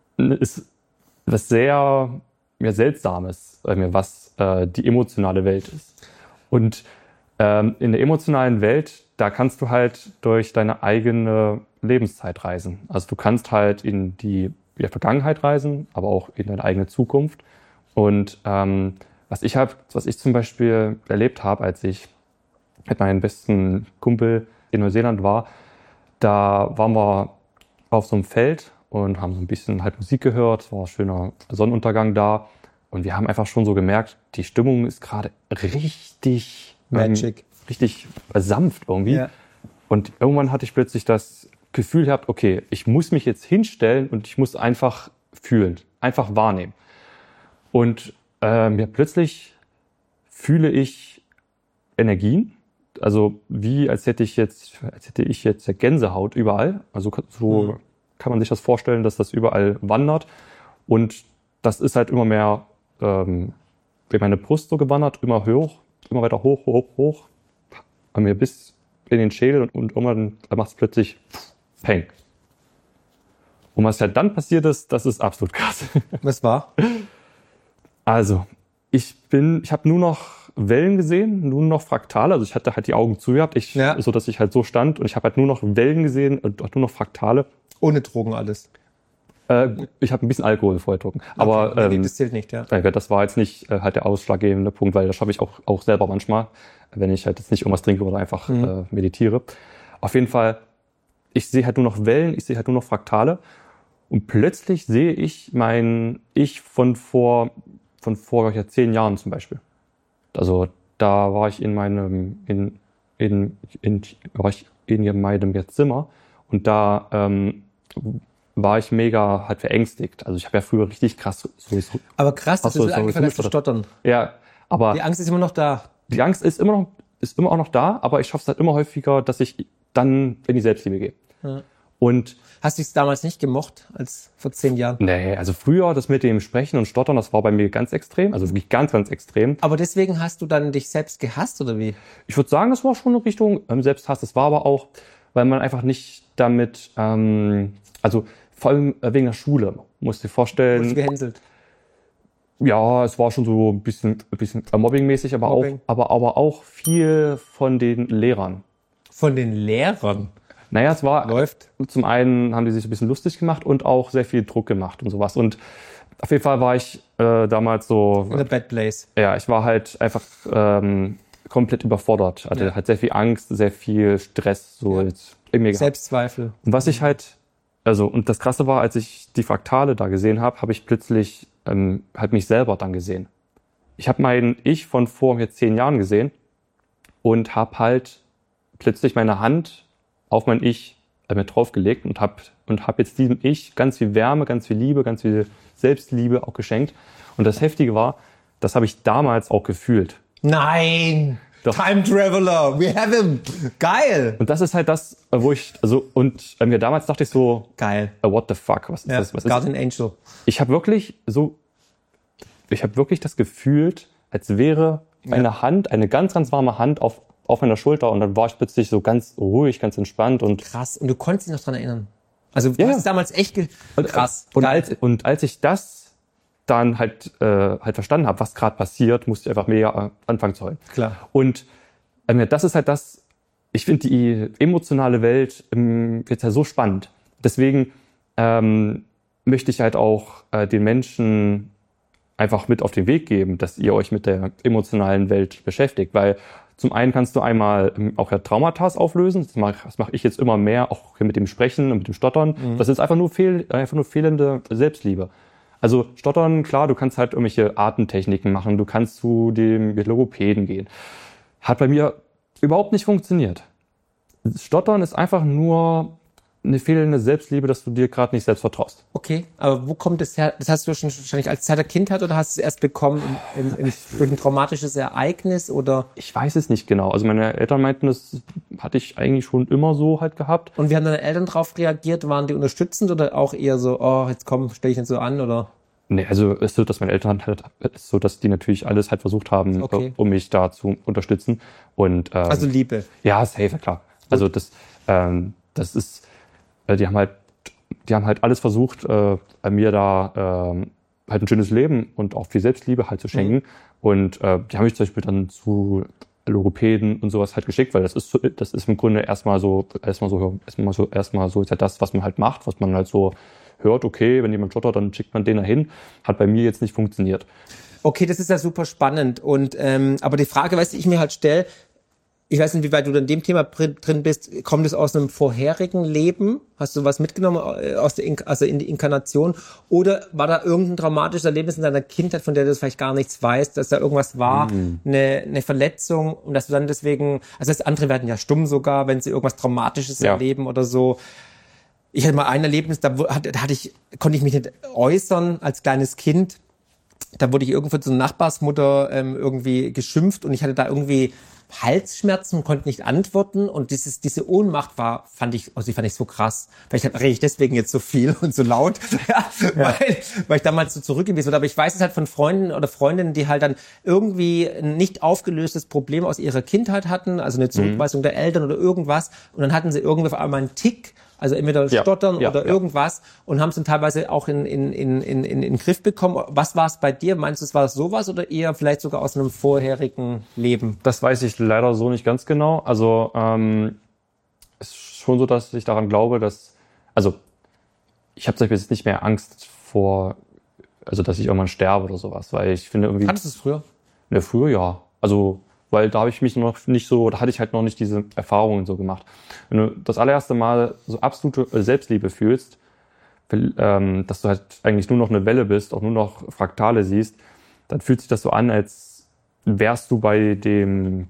was sehr Seltsames, was die emotionale Welt ist. Und in der emotionalen Welt, da kannst du halt durch deine eigene Lebenszeit reisen. Also du kannst halt in die Vergangenheit reisen, aber auch in deine eigene Zukunft. Und was ich zum Beispiel erlebt habe, als ich mit meinem besten Kumpel in Neuseeland war, da waren wir auf so einem Feld und haben so ein bisschen halt Musik gehört. Es war ein schöner Sonnenuntergang da. Und wir haben einfach schon so gemerkt, die Stimmung ist gerade richtig richtig sanft irgendwie. Ja. Und irgendwann hatte ich plötzlich das Gefühl gehabt, okay, ich muss mich jetzt hinstellen und ich muss einfach fühlen, einfach wahrnehmen. Und plötzlich fühle ich Energien, also wie als hätte ich jetzt Gänsehaut überall. Also so kann man sich das vorstellen, dass das überall wandert. Und das ist halt immer mehr wie meine Brust so gewandert, immer weiter hoch, an mir bis in den Schädel und irgendwann macht es plötzlich Peng. Und was halt dann passiert ist, das ist absolut krass. Was war? Also, ich habe nur noch Wellen gesehen, nur noch Fraktale. Also ich hatte halt die Augen zu gehabt, so dass ich halt so stand und ich habe halt nur noch Wellen gesehen und nur noch Fraktale. Ohne Drogen alles? Ich habe ein bisschen Alkohol vorher getrunken. Aber okay, das zählt nicht, ja. Das war jetzt nicht halt der ausschlaggebende Punkt, weil das schaffe ich auch selber manchmal, wenn ich halt jetzt nicht irgendwas trinke oder einfach meditiere. Auf jeden Fall, ich sehe halt nur noch Wellen, ich sehe halt nur noch Fraktale und plötzlich sehe ich mein Ich von vor 10 Jahren zum Beispiel. Also da war ich in meinem Zimmer und da war ich mega halt verängstigt. Also ich habe ja früher richtig krass Aber krass, dass du angefangen hast zu stottern. Ja, aber die Angst ist immer noch da. Die Angst ist immer auch noch da, aber ich schaffe es halt immer häufiger, dass ich dann in die Selbstliebe gehe. Ja. Und hast du es damals nicht gemocht, als vor 10 Jahren? Nee, also früher, das mit dem Sprechen und Stottern, das war bei mir ganz extrem, also wirklich ganz, ganz extrem. Aber deswegen hast du dann dich selbst gehasst, oder wie? Ich würde sagen, das war schon eine Richtung Selbsthass. Das war aber auch, weil man einfach nicht damit, also vor allem wegen der Schule, musst du dir vorstellen. Wurdest du gehänselt? Ja, es war schon so ein bisschen mobbingmäßig, aber auch viel von den Lehrern. Von den Lehrern? Naja, es war, zum einen haben die sich ein bisschen lustig gemacht und auch sehr viel Druck gemacht und sowas. Und auf jeden Fall war ich damals so... In a bad place. Ja, ich war halt einfach komplett überfordert. Hatte halt sehr viel Angst, sehr viel Stress, so jetzt in mir gehabt. Selbstzweifel. Und was ich halt... und das Krasse war, als ich die Fraktale da gesehen habe, habe ich plötzlich halt mich selber dann gesehen. Ich habe mein Ich von vor jetzt 10 Jahren gesehen und habe halt plötzlich meine Hand auf mein Ich mit draufgelegt und hab jetzt diesem Ich ganz viel Wärme, ganz viel Liebe, ganz viel Selbstliebe auch geschenkt. Und das Heftige war, das habe ich damals auch gefühlt. Nein! Doch. Time Traveler, we have him! Geil! Und das ist halt das, wo ich, mir damals dachte ich so, geil. What the fuck? Was ist das? Was Guardian Angel. Ich habe wirklich das gefühlt, als wäre eine Hand, eine ganz, ganz warme Hand auf auf meiner Schulter und dann war ich plötzlich so ganz ruhig, ganz entspannt und krass. Und du konntest dich noch dran erinnern? Also du hast damals echt krass. Und als ich das dann halt verstanden habe, was gerade passiert, musste ich einfach mega anfangen zu heulen. Klar. Und das ist halt das, ich finde die emotionale Welt jetzt ja so spannend. Deswegen möchte ich halt auch den Menschen einfach mit auf den Weg geben, dass ihr euch mit der emotionalen Welt beschäftigt, weil zum einen kannst du einmal auch ja Traumata auflösen, das mache ich jetzt immer mehr, auch mit dem Sprechen und mit dem Stottern. Mhm. Das ist einfach nur fehlende Selbstliebe. Also Stottern, klar, du kannst halt irgendwelche Atemtechniken machen, du kannst zu dem Logopäden gehen. Hat bei mir überhaupt nicht funktioniert. Stottern ist einfach nur eine fehlende Selbstliebe, dass du dir gerade nicht selbst vertraust. Okay, aber wo kommt das her? Das hast du schon wahrscheinlich als Zeit der Kindheit oder hast du es erst bekommen durch ein traumatisches Ereignis oder? Ich weiß es nicht genau. Also meine Eltern meinten, das hatte ich eigentlich schon immer so halt gehabt. Und wie haben deine Eltern darauf reagiert? Waren die unterstützend oder auch eher so, oh, jetzt komm, stell dich nicht so an oder? Nee, also es ist so, dass meine Eltern halt so, dass die natürlich alles halt versucht haben, um mich da zu unterstützen. Und also Liebe. Ja, safe, klar. Also das ist die haben halt alles versucht, mir da halt ein schönes Leben und auch viel Selbstliebe halt zu schenken. Mhm. Und die haben mich zum Beispiel dann zu Logopäden und sowas halt geschickt, weil das ist im Grunde erstmal so ist halt das, was man halt macht, was man halt so hört, okay, wenn jemand stottert, dann schickt man den dahin. Hat bei mir jetzt nicht funktioniert. Okay, das ist ja super spannend. Und aber die Frage, die ich mir halt stelle, ich weiß nicht, wie weit du in dem Thema drin bist. Kommt es aus einem vorherigen Leben? Hast du was mitgenommen in die Inkarnation? Oder war da irgendein traumatisches Erlebnis in deiner Kindheit, von der du vielleicht gar nichts weißt, dass da irgendwas war, eine Verletzung und dass du dann deswegen, also das andere werden ja stumm sogar, wenn sie irgendwas Traumatisches erleben oder so. Ich hatte mal ein Erlebnis, konnte ich mich nicht äußern als kleines Kind. Da wurde ich irgendwo zu einer Nachbarsmutter irgendwie geschimpft und ich hatte da irgendwie Halsschmerzen und konnte nicht antworten und diese Ohnmacht fand ich so krass. Vielleicht rede ich deswegen jetzt so viel und so laut, weil ich damals so zurückgewiesen wurde. Aber ich weiß es halt von Freunden oder Freundinnen, die halt dann irgendwie ein nicht aufgelöstes Problem aus ihrer Kindheit hatten, also eine Zurückweisung der Eltern oder irgendwas und dann hatten sie irgendwie auf einmal einen Tick, also entweder Stottern oder irgendwas und haben es dann teilweise auch in den Griff bekommen. Was war es bei dir? Meinst du, es war sowas oder eher vielleicht sogar aus einem vorherigen Leben? Das weiß ich leider so nicht ganz genau. Also es ist schon so, dass ich daran glaube, ich habe zum Beispiel jetzt nicht mehr Angst vor, also dass ich irgendwann sterbe oder sowas, weil ich finde irgendwie... Hattest du es früher? Ne, früher ja. Also weil da habe ich mich noch nicht so, da hatte ich halt noch nicht diese Erfahrungen so gemacht. Wenn du das allererste Mal so absolute Selbstliebe fühlst, dass du halt eigentlich nur noch eine Welle bist, auch nur noch Fraktale siehst, dann fühlt sich das so an, als wärst du bei dem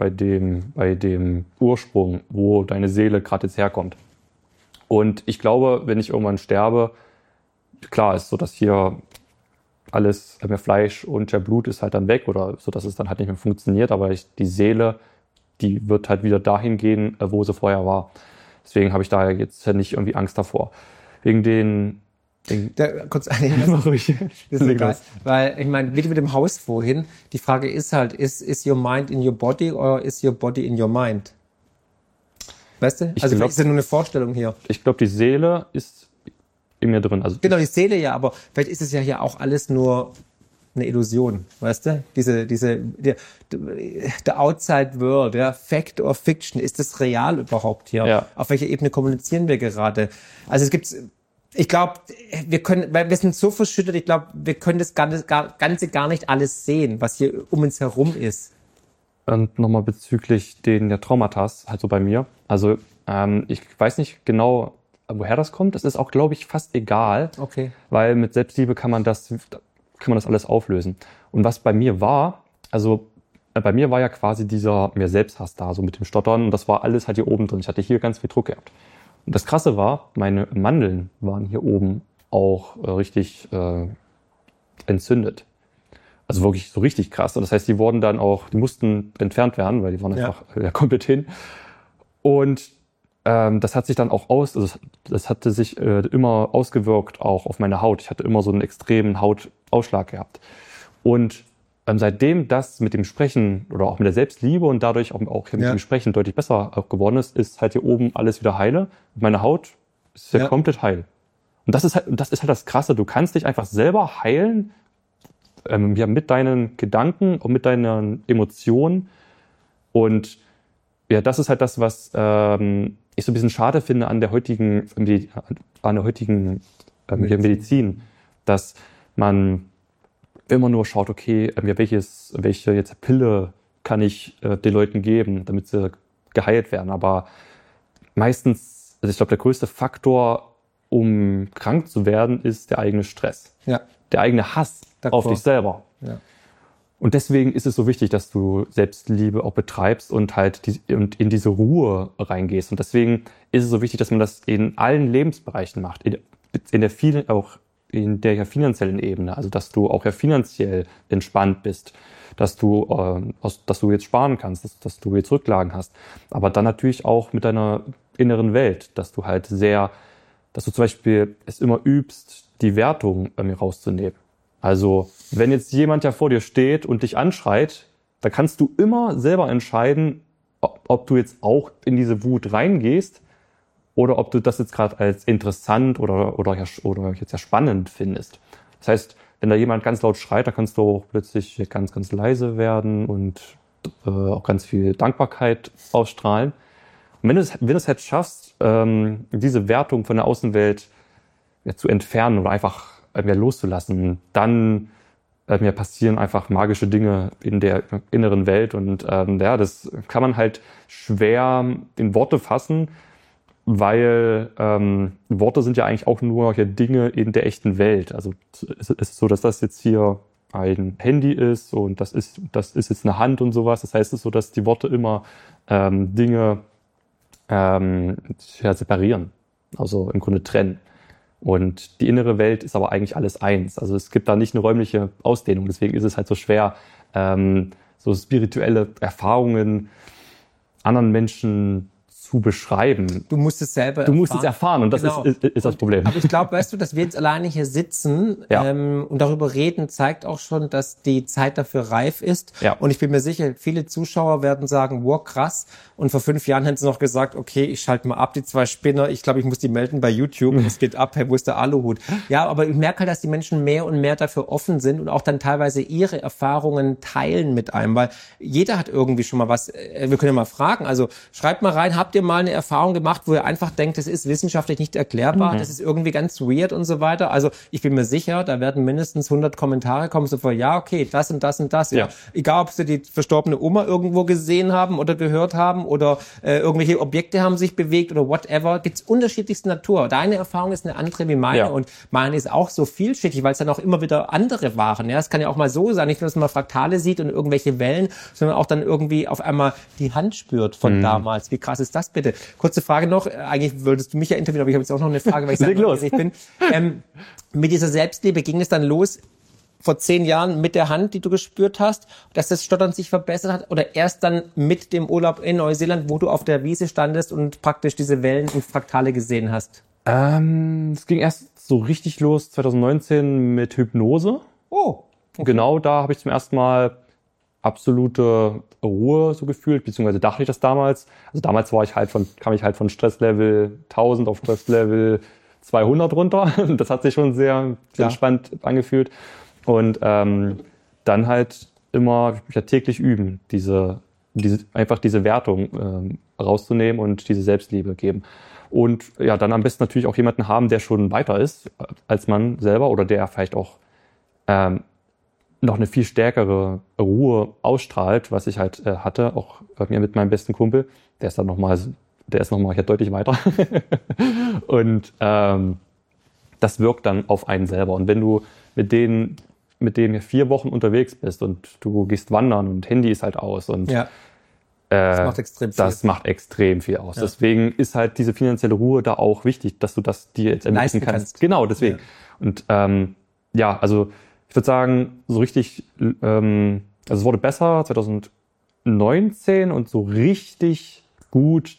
Ursprung, wo deine Seele gerade jetzt herkommt. Und ich glaube, wenn ich irgendwann sterbe, klar ist so, dass hier alles, mehr Fleisch und der Blut ist halt dann weg oder so, dass es dann halt nicht mehr funktioniert, aber die Seele, die wird halt wieder dahin gehen, wo sie vorher war. Deswegen habe ich da jetzt nicht irgendwie Angst davor. Kurz ruhig. Das ist egal. Weil, ich meine, wie mit dem Haus vorhin, die Frage ist halt, is your mind in your body or is your body in your mind? Weißt du? Also vielleicht ist ja nur eine Vorstellung hier. Ich glaube, die Seele ist in mir drin. Also genau, die Seele ja, aber vielleicht ist es ja hier auch alles nur eine Illusion, weißt du? The outside world, Fact or Fiction, ist das real überhaupt hier? Ja. Auf welcher Ebene kommunizieren wir gerade? Also ich glaube, weil wir sind so verschüttet, ich glaube, wir können das Ganze gar nicht alles sehen, was hier um uns herum ist. Und nochmal bezüglich den Traumata, also bei mir. Also ich weiß nicht genau, woher das kommt. Das ist auch, glaube ich, fast egal. Okay. Weil mit Selbstliebe kann man das alles auflösen. Und was bei mir war, bei mir war ja quasi dieser mir Selbsthass da, so mit dem Stottern. Und das war alles halt hier oben drin. Ich hatte hier ganz viel Druck gehabt. Und das Krasse war, meine Mandeln waren hier oben auch richtig entzündet. Also wirklich so richtig krass. Und das heißt, die mussten entfernt werden, weil die waren einfach komplett hin. Und das hat sich dann auch das hatte sich immer ausgewirkt auch auf meine Haut. Ich hatte immer so einen extremen Hautausschlag gehabt. Und seitdem das mit dem Sprechen oder auch mit der Selbstliebe und dadurch auch mit dem Sprechen deutlich besser auch geworden ist halt hier oben alles wieder heile. Meine Haut ist ja komplett heil. Und das ist halt das Krasse. Du kannst dich einfach selber heilen, mit deinen Gedanken und mit deinen Emotionen. Und ja, das ist halt das, was ich so ein bisschen schade finde an der heutigen Medizin, dass man immer nur schaut, okay, welche jetzt Pille kann ich den Leuten geben, damit sie geheilt werden. Aber meistens, also ich glaube, der größte Faktor, um krank zu werden, ist der eigene Stress. Ja. Der eigene Hass auf dich selber. Ja. Und deswegen ist es so wichtig, dass du Selbstliebe auch betreibst und halt in diese Ruhe reingehst. Und deswegen ist es so wichtig, dass man das in allen Lebensbereichen macht. In der finanziellen Ebene, also dass du auch finanziell entspannt bist, dass du jetzt sparen kannst, dass du jetzt Rücklagen hast, aber dann natürlich auch mit deiner inneren Welt, dass du zum Beispiel es immer übst, die Wertung rauszunehmen. Also wenn jetzt jemand ja vor dir steht und dich anschreit, da kannst du immer selber entscheiden, ob du jetzt auch in diese Wut reingehst oder ob du das jetzt gerade als interessant oder jetzt ja spannend findest. Das heißt, wenn da jemand ganz laut schreit, da kannst du auch plötzlich ganz, ganz leise werden und auch ganz viel Dankbarkeit ausstrahlen. Und wenn du es halt schaffst, diese Wertung von der Außenwelt zu entfernen oder einfach loszulassen, dann passieren einfach magische Dinge in der inneren Welt. Und das kann man halt schwer in Worte fassen, weil Worte sind ja eigentlich auch nur Dinge in der echten Welt. Also es ist so, dass das jetzt hier ein Handy ist und das ist jetzt eine Hand und sowas. Das heißt, es ist so, dass die Worte immer Dinge separieren, also im Grunde trennen. Und die innere Welt ist aber eigentlich alles eins. Also es gibt da nicht eine räumliche Ausdehnung. Deswegen ist es halt so schwer, so spirituelle Erfahrungen anderen Menschen zu beschreiben. Du musst es selber erfahren. Du musst es erfahren und das ist das Problem. Aber ich glaube, weißt du, dass wir jetzt alleine hier sitzen und darüber reden, zeigt auch schon, dass die Zeit dafür reif ist. Ja. Und ich bin mir sicher, viele Zuschauer werden sagen, wow, krass. Und vor 5 Jahren hätten sie noch gesagt, okay, ich schalte mal ab, die 2 Spinner. Ich glaube, ich muss die melden bei YouTube. Es geht ab, hey, wo ist der Aluhut? Ja, aber ich merke halt, dass die Menschen mehr und mehr dafür offen sind und auch dann teilweise ihre Erfahrungen teilen mit einem, weil jeder hat irgendwie schon mal was. Wir können ja mal fragen. Also schreibt mal rein, habt ihr mal eine Erfahrung gemacht, wo ihr einfach denkt, das ist wissenschaftlich nicht erklärbar, das ist irgendwie ganz weird und so weiter. Also ich bin mir sicher, da werden mindestens 100 Kommentare kommen, so vor, ja, okay, das und das und das. Ja. Egal, ob sie die verstorbene Oma irgendwo gesehen haben oder gehört haben oder irgendwelche Objekte haben sich bewegt oder whatever. Gibt's unterschiedlichste Natur. Deine Erfahrung ist eine andere wie meine und meine ist auch so vielschichtig, weil es dann auch immer wieder andere waren. Ja, es kann ja auch mal so sein, nicht nur, dass man Fraktale sieht und irgendwelche Wellen, sondern auch dann irgendwie auf einmal die Hand spürt von damals. Wie krass ist das bitte? Kurze Frage noch. Eigentlich wolltest du mich ja interviewen, aber ich habe jetzt auch noch eine Frage, weil ich ich bin. Mit dieser Selbstliebe ging es dann los vor 10 Jahren mit der Hand, die du gespürt hast, dass das Stottern sich verbessert hat oder erst dann mit dem Urlaub in Neuseeland, wo du auf der Wiese standest und praktisch diese Wellen und Fraktale gesehen hast? Es ging erst so richtig los 2019 mit Hypnose. Oh. Okay. Genau, da habe ich zum ersten Mal absolute Ruhe so gefühlt, beziehungsweise dachte ich das damals. Also damals kam ich halt von Stresslevel 1000 auf Stresslevel 200 runter. Das hat sich schon sehr entspannt angefühlt. Und dann halt immer täglich üben, diese Wertung rauszunehmen und diese Selbstliebe geben. Und ja, dann am besten natürlich auch jemanden haben, der schon weiter ist als man selber oder der vielleicht auch noch eine viel stärkere Ruhe ausstrahlt, was ich halt hatte, auch mit meinem besten Kumpel. Der ist nochmal deutlich weiter. Und das wirkt dann auf einen selber. Und wenn du mit denen 4 Wochen unterwegs bist und du gehst wandern und Handy ist halt aus und das macht extrem viel aus. Ja. Deswegen ist halt diese finanzielle Ruhe da auch wichtig, dass du das dir jetzt ermöglichen kannst. Genau, deswegen. Ja. Und also ich würde sagen, so richtig, also es wurde besser 2019 und so richtig gut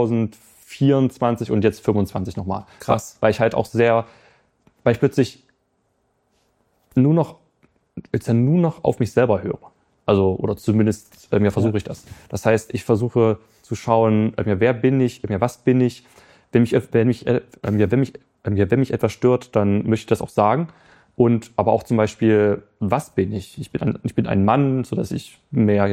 2024 und jetzt 25 nochmal. Krass. Weil ich plötzlich nur noch jetzt ja nur noch auf mich selber höre. Also, oder zumindest versuche ich das. Das heißt, ich versuche zu schauen, wer bin ich, was bin ich. Wenn mich etwas stört, dann möchte ich das auch sagen. Und aber auch zum Beispiel, was bin ich? Ich bin ein Mann, so dass ich mehr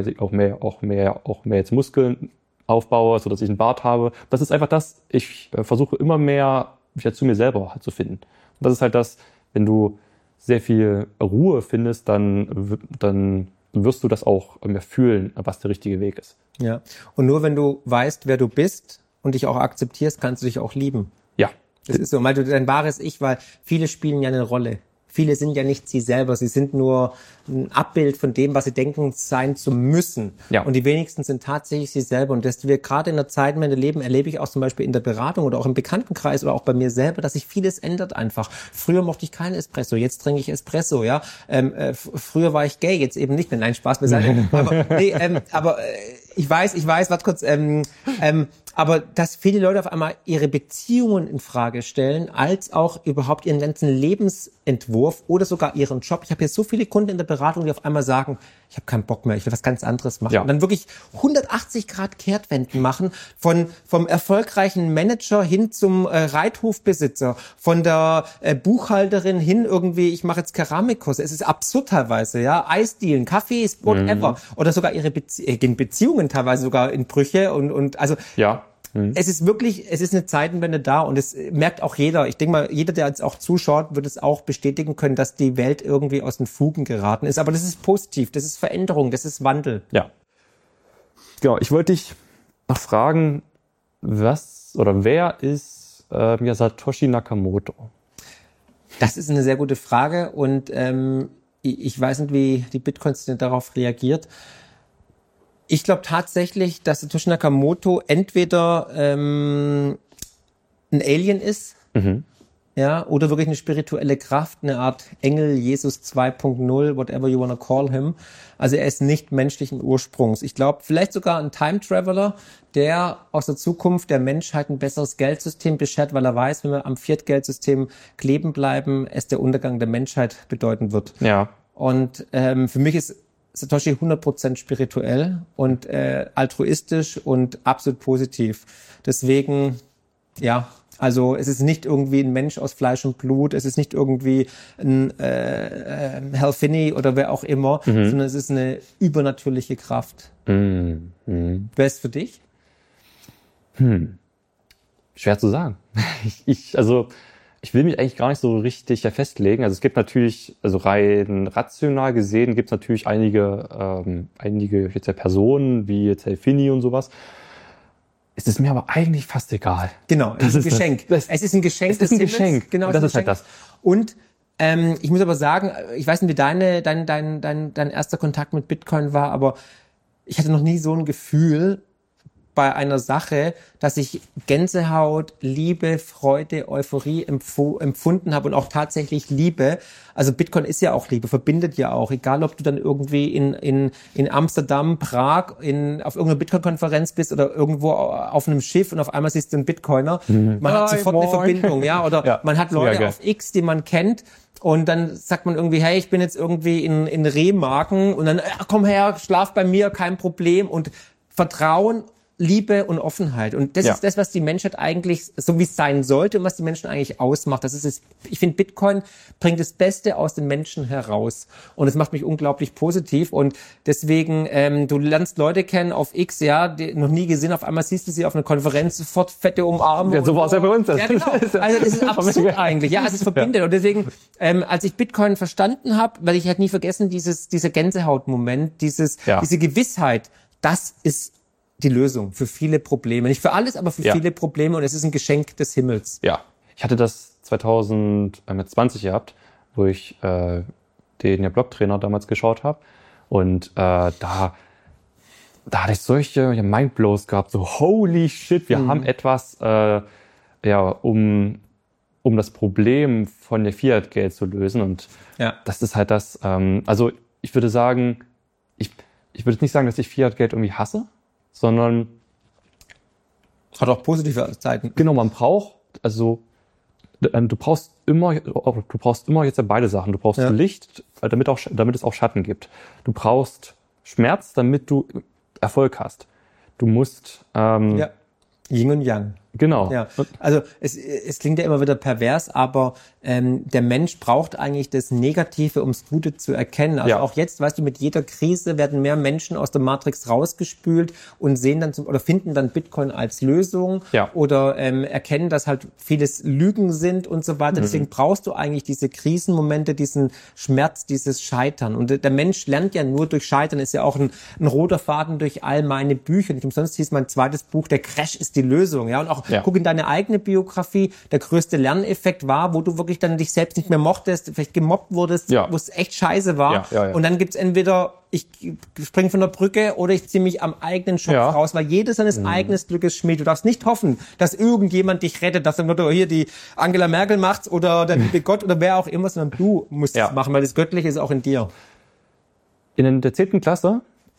jetzt Muskeln aufbaue, so dass ich einen Bart habe. Das ist einfach das. Ich versuche immer mehr mich zu mir selber halt zu finden. Und das ist halt das, wenn du sehr viel Ruhe findest, dann wirst du das auch fühlen, was der richtige Weg ist. Ja. Und nur wenn du weißt, wer du bist und dich auch akzeptierst, kannst du dich auch lieben. Ja. Das ist so, weil du dein wahres Ich, weil viele spielen ja eine Rolle. Viele sind ja nicht sie selber, sie sind nur ein Abbild von dem, was sie denken, sein zu müssen. Ja. Und die wenigsten sind tatsächlich sie selber. Und das wir gerade in der Zeit in meinem Leben erlebe ich auch zum Beispiel in der Beratung oder auch im Bekanntenkreis oder auch bei mir selber, dass sich vieles ändert einfach. Früher mochte ich keinen Espresso, jetzt trinke ich Espresso, ja. Früher war ich gay, jetzt eben nicht mehr. Nein, Spaß beiseite. Aber ich weiß, warte kurz, aber dass viele Leute auf einmal ihre Beziehungen in Frage stellen, als auch überhaupt ihren ganzen Lebensentwurf oder sogar ihren Job. Ich habe hier so viele Kunden in der Beratung, die auf einmal sagen, ich habe keinen Bock mehr, ich will was ganz anderes machen. Ja. Und dann wirklich 180 Grad Kehrtwenden machen, vom erfolgreichen Manager hin zum Reithofbesitzer, von der Buchhalterin hin irgendwie, ich mache jetzt Keramikkurse. Es ist absurd teilweise, ja, Eisdielen, Cafés, whatever. Oder sogar ihre Beziehungen teilweise sogar in Brüche und also ja. Es ist eine Zeitenwende da und es merkt auch jeder. Ich denke mal, jeder, der jetzt auch zuschaut, wird es auch bestätigen können, dass die Welt irgendwie aus den Fugen geraten ist. Aber das ist positiv, das ist Veränderung, das ist Wandel. Ja. Genau, ich wollte dich noch fragen, wer ist Satoshi Nakamoto? Das ist eine sehr gute Frage und ich weiß nicht, wie die Bitcoin-Szene darauf reagiert. Ich glaube tatsächlich, dass Satoshi Nakamoto entweder ein Alien ist, ja, oder wirklich eine spirituelle Kraft, eine Art Engel, Jesus 2.0, whatever you wanna call him. Also er ist nicht menschlichen Ursprungs. Ich glaube, vielleicht sogar ein Time Traveler, der aus der Zukunft der Menschheit ein besseres Geldsystem beschert, weil er weiß, wenn wir am Fiat-Geldsystem kleben bleiben, es der Untergang der Menschheit bedeuten wird. Ja. Und für mich ist Satoshi 100% spirituell und altruistisch und absolut positiv. Deswegen, ja, also es ist nicht irgendwie ein Mensch aus Fleisch und Blut, es ist nicht irgendwie ein Hal Finney oder wer auch immer, sondern es ist eine übernatürliche Kraft. Wer ist für dich? Schwer zu sagen. Ich will mich eigentlich gar nicht so richtig festlegen. Also es gibt natürlich, also rein rational gesehen, gibt es natürlich einige jetzt ja Personen, wie jetzt Hal Finney und sowas. Es ist mir aber eigentlich fast egal. Genau, es ist ein Geschenk. Es ist ein Geschenk. Es ist ein Geschenk. Genau, das ist halt das. Und ich muss aber sagen, ich weiß nicht, wie dein erster Kontakt mit Bitcoin war, aber ich hatte noch nie so ein Gefühl bei einer Sache, dass ich Gänsehaut, Liebe, Freude, Euphorie empfunden habe und auch tatsächlich Liebe. Also Bitcoin ist ja auch Liebe, verbindet ja auch. Egal, ob du dann irgendwie in Amsterdam, Prag, auf irgendeiner Bitcoin-Konferenz bist oder irgendwo auf einem Schiff und auf einmal siehst du einen Bitcoiner. Man hat sofort eine Verbindung, ja. Oder ja, man hat Leute auf X, die man kennt. Und dann sagt man irgendwie, hey, ich bin jetzt irgendwie in Remagen und dann, komm her, schlaf bei mir, kein Problem. Und Vertrauen, Liebe und Offenheit. Und das ist das, was die Menschheit eigentlich, so wie es sein sollte und was die Menschen eigentlich ausmacht. Das ist es. Ich finde, Bitcoin bringt das Beste aus den Menschen heraus. Und es macht mich unglaublich positiv. Und deswegen, du lernst Leute kennen auf X, ja, die noch nie gesehen. Auf einmal siehst du sie auf einer Konferenz, sofort fette Umarmung. Ja, so war es ja bei uns. Ja, genau. Also das ist absurd eigentlich. Ja, also es verbindet. Und deswegen, als ich Bitcoin verstanden habe, weil ich halt nie vergessen, dieser Gänsehautmoment, diese Gewissheit, das ist die Lösung für viele Probleme. Nicht für alles, aber für viele Probleme. Und es ist ein Geschenk des Himmels. Ja. Ich hatte das 2020 gehabt, wo ich den Blocktrainer damals geschaut habe. Und da hatte ich solche Mindblows gehabt. So, holy shit, wir haben etwas, um das Problem von der Fiat-Geld zu lösen. Und das ist halt das, also ich würde sagen, ich würde nicht sagen, dass ich Fiat-Geld irgendwie hasse, sondern hat auch positive Zeiten. Genau, man braucht, also du brauchst immer jetzt beide Sachen. Du brauchst Licht damit es auch Schatten gibt. Du brauchst Schmerz, damit du Erfolg hast. Du musst Yin und Yang. Genau. Ja. Also es klingt ja immer wieder pervers, aber der Mensch braucht eigentlich das Negative, um das Gute zu erkennen. Also auch jetzt, weißt du, mit jeder Krise werden mehr Menschen aus der Matrix rausgespült und sehen dann oder finden dann Bitcoin als Lösung oder erkennen, dass halt vieles Lügen sind und so weiter. Deswegen brauchst du eigentlich diese Krisenmomente, diesen Schmerz, dieses Scheitern. Und der Mensch lernt ja nur durch Scheitern. Ist ja auch ein roter Faden durch all meine Bücher. Nicht umsonst hieß mein zweites Buch, der Crash ist die Lösung. Ja, und auch guck in deine eigene Biografie. Der größte Lerneffekt war, wo du wirklich dann dich selbst nicht mehr mochtest, vielleicht gemobbt wurdest, wo es echt scheiße war. Und dann gibt's entweder, ich springe von der Brücke oder ich ziehe mich am eigenen Schopf raus, weil jeder seines eigenes Glückes Schmied. Du darfst nicht hoffen, dass irgendjemand dich rettet, dass du hier die Angela Merkel macht oder der liebe Gott oder wer auch immer, sondern du musst es machen, weil das Göttliche ist auch in dir. In der 10. Klasse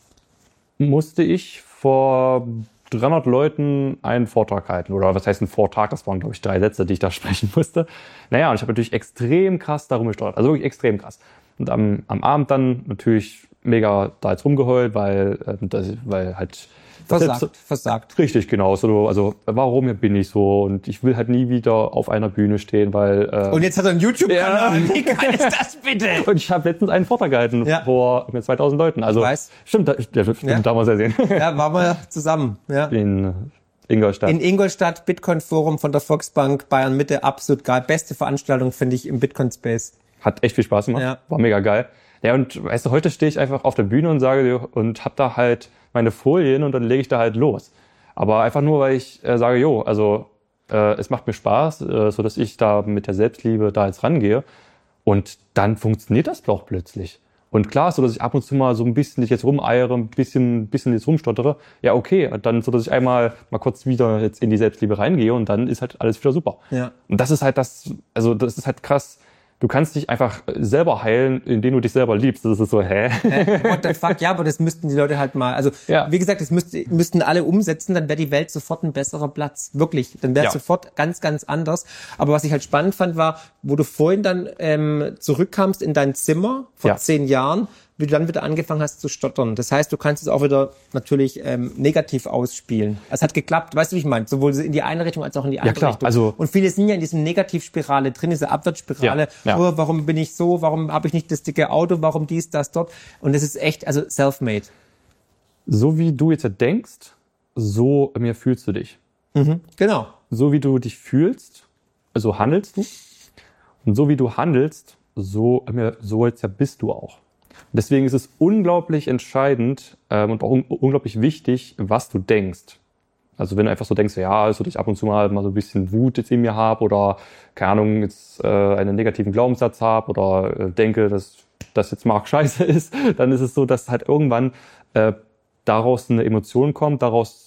musste ich vor 300 Leuten einen Vortrag halten. Oder was heißt ein Vortrag? Das waren, glaube ich, 3 Sätze, die ich da sprechen musste. Naja, und ich habe natürlich extrem krass darum gesteuert. Also wirklich extrem krass. Und am Abend dann natürlich mega da jetzt rumgeheult, weil halt... Versagt. Richtig, genau. So, also warum bin ich so? Und ich will halt nie wieder auf einer Bühne stehen, weil... und jetzt hat er einen YouTube-Kanal. Wie geil ist das bitte? Und ich habe letztens einen Vortrag gehalten vor 2000 Leuten. Also stimmt, da muss er sehen. Ja, waren wir zusammen. Ja. In Ingolstadt. In Ingolstadt, Bitcoin-Forum von der Volksbank Bayern Mitte, absolut geil. Beste Veranstaltung, finde ich, im Bitcoin-Space. Hat echt viel Spaß gemacht. War mega geil. Ja, und weißt du, heute stehe ich einfach auf der Bühne und hab da halt meine Folien und dann lege ich da halt los. Aber einfach nur, weil ich sage, es macht mir Spaß, so dass ich da mit der Selbstliebe da jetzt rangehe. Und dann funktioniert das doch plötzlich. Und klar, so dass ich ab und zu mal so ein bisschen jetzt rumeiere, ein bisschen jetzt rumstottere. Ja, okay, dann so, dass ich einmal mal kurz wieder jetzt in die Selbstliebe reingehe und dann ist halt alles wieder super. Ja. Und das ist halt das ist halt krass. Du kannst dich einfach selber heilen, indem du dich selber liebst. Das ist so, what the fuck? Ja, aber das müssten die Leute halt mal, also wie gesagt, das müssten alle umsetzen, dann wäre die Welt sofort ein besserer Platz. Wirklich, dann wäre es sofort ganz, ganz anders. Aber was ich halt spannend fand, war, wo du vorhin dann zurückkamst in dein Zimmer vor 10 Jahren, wie du dann wieder angefangen hast zu stottern. Das heißt, du kannst es auch wieder natürlich negativ ausspielen. Es hat geklappt, weißt du, wie ich meine? Sowohl in die eine Richtung als auch in die andere Richtung. Also, und viele sind ja in diesem Negativspirale drin, diese Abwärtsspirale. Oh, warum bin ich so? Warum habe ich nicht das dicke Auto? Warum dies, das, dort? Und das ist echt, also self-made. So wie du jetzt denkst, so mir fühlst du dich. Genau. So wie du dich fühlst, so handelst du. Und so wie du handelst, so jetzt bist du auch. Deswegen ist es unglaublich entscheidend und auch unglaublich wichtig, was du denkst. Also wenn du einfach so denkst, dass ich ab und zu mal so ein bisschen Wut jetzt in mir habe oder, keine Ahnung, jetzt einen negativen Glaubenssatz habe oder denke, dass das jetzt Mark scheiße ist, dann ist es so, dass halt irgendwann daraus eine Emotion kommt,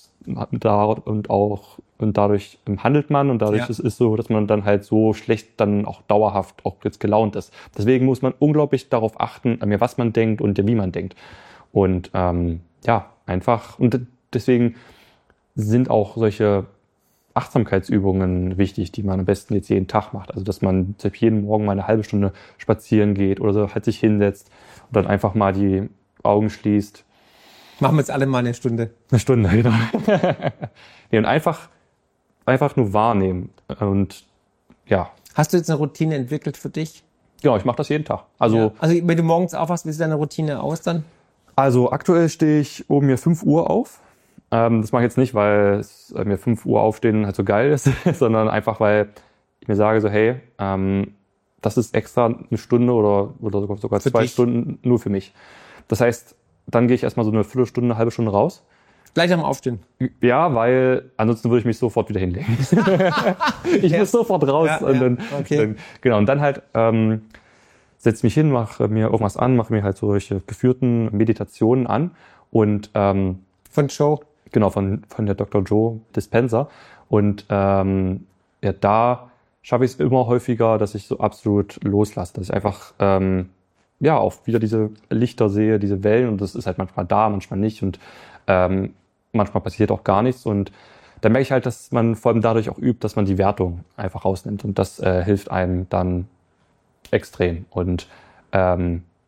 und dadurch handelt man und dadurch ist es so, dass man dann halt so schlecht dann auch dauerhaft auch jetzt gelaunt ist. Deswegen muss man unglaublich darauf achten, was man denkt und wie man denkt. Und einfach, und deswegen sind auch solche Achtsamkeitsübungen wichtig, die man am besten jetzt jeden Tag macht. Also dass man jeden Morgen mal eine halbe Stunde spazieren geht oder so halt sich hinsetzt und dann einfach mal die Augen schließt. Machen wir jetzt alle mal eine Stunde. Eine Stunde, genau. Und einfach nur wahrnehmen. Und ja. Hast du jetzt eine Routine entwickelt für dich? Ja, ich mache das jeden Tag. Also wenn du morgens aufwachst, wie sieht deine Routine aus dann? Also aktuell stehe ich um mir 5 Uhr auf. Das mache ich jetzt nicht, weil mir 5 Uhr aufstehen halt so geil ist, sondern einfach, weil ich mir sage so, hey, das ist extra eine Stunde oder sogar 2 Stunden nur für mich. Das heißt, dann gehe ich erstmal so eine Viertelstunde, eine halbe Stunde raus. Gleich am Aufstehen? Ja, weil ansonsten würde ich mich sofort wieder hinlegen. Ich muss sofort raus. Und dann halt setze mich hin, mache mir irgendwas an, mache mir halt solche geführten Meditationen an. Und von Joe? Genau, von der Dr. Joe Dispenza. Und da schaffe ich es immer häufiger, dass ich so absolut loslasse, dass ich einfach auch wieder diese Lichter sehe, diese Wellen, und das ist halt manchmal da, manchmal nicht, und manchmal passiert auch gar nichts, und da merke ich halt, dass man vor allem dadurch auch übt, dass man die Wertung einfach rausnimmt, und das hilft einem dann extrem. Und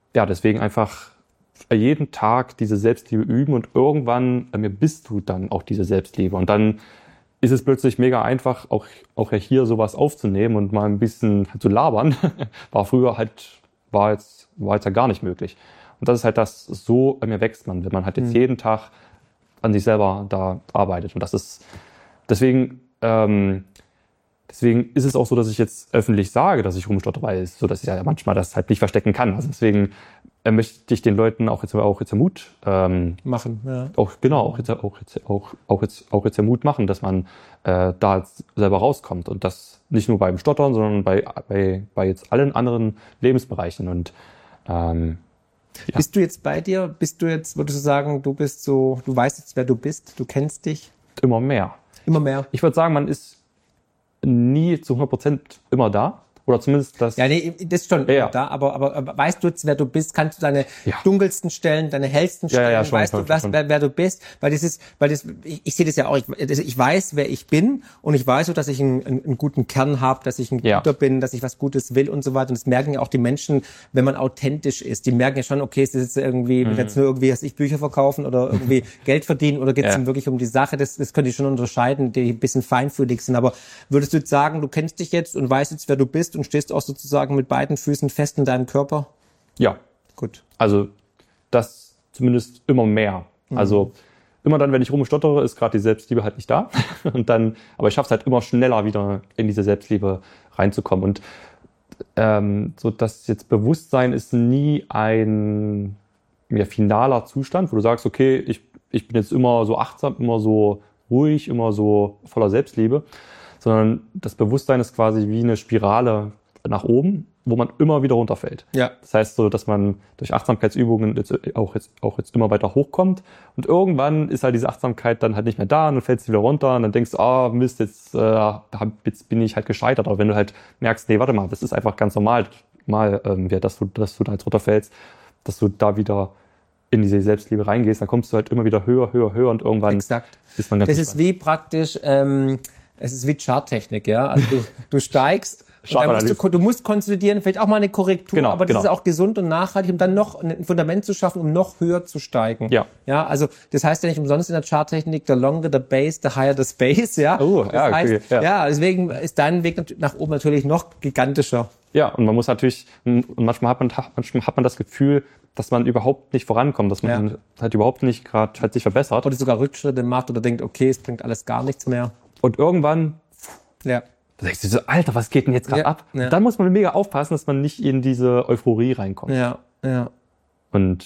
deswegen einfach jeden Tag diese Selbstliebe üben und irgendwann bist du dann auch diese Selbstliebe. Und dann ist es plötzlich mega einfach, auch hier sowas aufzunehmen und mal ein bisschen zu labern. War jetzt ja gar nicht möglich. Und das ist halt das, so wächst man, wenn man halt jetzt jeden Tag an sich selber da arbeitet. Und das ist, deswegen ist es auch so, dass ich jetzt öffentlich sage, dass ich rumstotter, weil so, dass ich ja manchmal das halt nicht verstecken kann. Also deswegen möchte ich den Leuten auch jetzt Mut machen. Ja. Auch jetzt Mut machen, dass man da jetzt selber rauskommt und das nicht nur beim Stottern, sondern bei jetzt allen anderen Lebensbereichen. Und Bist du jetzt bei dir? Bist du jetzt, würdest du sagen, du weißt jetzt, wer du bist, du kennst dich? Immer mehr. Immer mehr. Ich würde sagen, man ist nie zu 100% immer da. Oder zumindest das. Ja, nee, das ist schon da, aber weißt du jetzt, wer du bist? Kannst du deine dunkelsten Stellen, deine hellsten Stellen, schon, weißt du, wer du bist? Ich sehe das ja auch, ich weiß, wer ich bin und ich weiß so, dass ich einen guten Kern habe, dass ich ein Guter bin, dass ich was Gutes will und so weiter. Und das merken ja auch die Menschen, wenn man authentisch ist. Die merken ja schon, okay, es ist jetzt irgendwie, jetzt nur irgendwie, dass ich Bücher verkaufen oder irgendwie Geld verdienen oder geht es wirklich um die Sache? Das können die schon unterscheiden, die ein bisschen feinfühlig sind. Aber würdest du jetzt sagen, du kennst dich jetzt und weißt jetzt, wer du bist und stehst auch sozusagen mit beiden Füßen fest in deinem Körper? Ja. Gut. Also das zumindest immer mehr. Also immer dann, wenn ich rumstottere, ist gerade die Selbstliebe halt nicht da. Aber ich schaffe es halt immer schneller wieder in diese Selbstliebe reinzukommen. Und so das jetzt Bewusstsein ist nie ein finaler Zustand, wo du sagst, okay, ich bin jetzt immer so achtsam, immer so ruhig, immer so voller Selbstliebe, sondern das Bewusstsein ist quasi wie eine Spirale nach oben, wo man immer wieder runterfällt. Ja. Das heißt so, dass man durch Achtsamkeitsübungen jetzt immer weiter hochkommt und irgendwann ist halt diese Achtsamkeit dann halt nicht mehr da und dann fällst du wieder runter und dann denkst du, Mist, jetzt bin ich halt gescheitert. Aber wenn du halt merkst, nee, warte mal, das ist einfach ganz normal, dass du da jetzt runterfällst, dass du da wieder in diese Selbstliebe reingehst, dann kommst du halt immer wieder höher und irgendwann ist man ganz. Das ist wie praktisch, es ist wie Charttechnik, ja. Also du steigst, du musst konsolidieren, vielleicht auch mal eine Korrektur, aber das ist auch gesund und nachhaltig, um dann noch ein Fundament zu schaffen, um noch höher zu steigen. Ja, also das heißt ja nicht umsonst in der Charttechnik, the longer the base, the higher the space, ja. Deswegen ist dein Weg nach oben natürlich noch gigantischer. Ja, und man muss natürlich, manchmal hat man das Gefühl, dass man überhaupt nicht vorankommt, dass man halt überhaupt nicht gerade halt sich verbessert. Oder sogar Rückschritte macht oder denkt, okay, es bringt alles gar nichts mehr. Und irgendwann, da denkst du so, Alter, was geht denn jetzt gerade ab? Ja. Dann muss man mega aufpassen, dass man nicht in diese Euphorie reinkommt. Ja. Und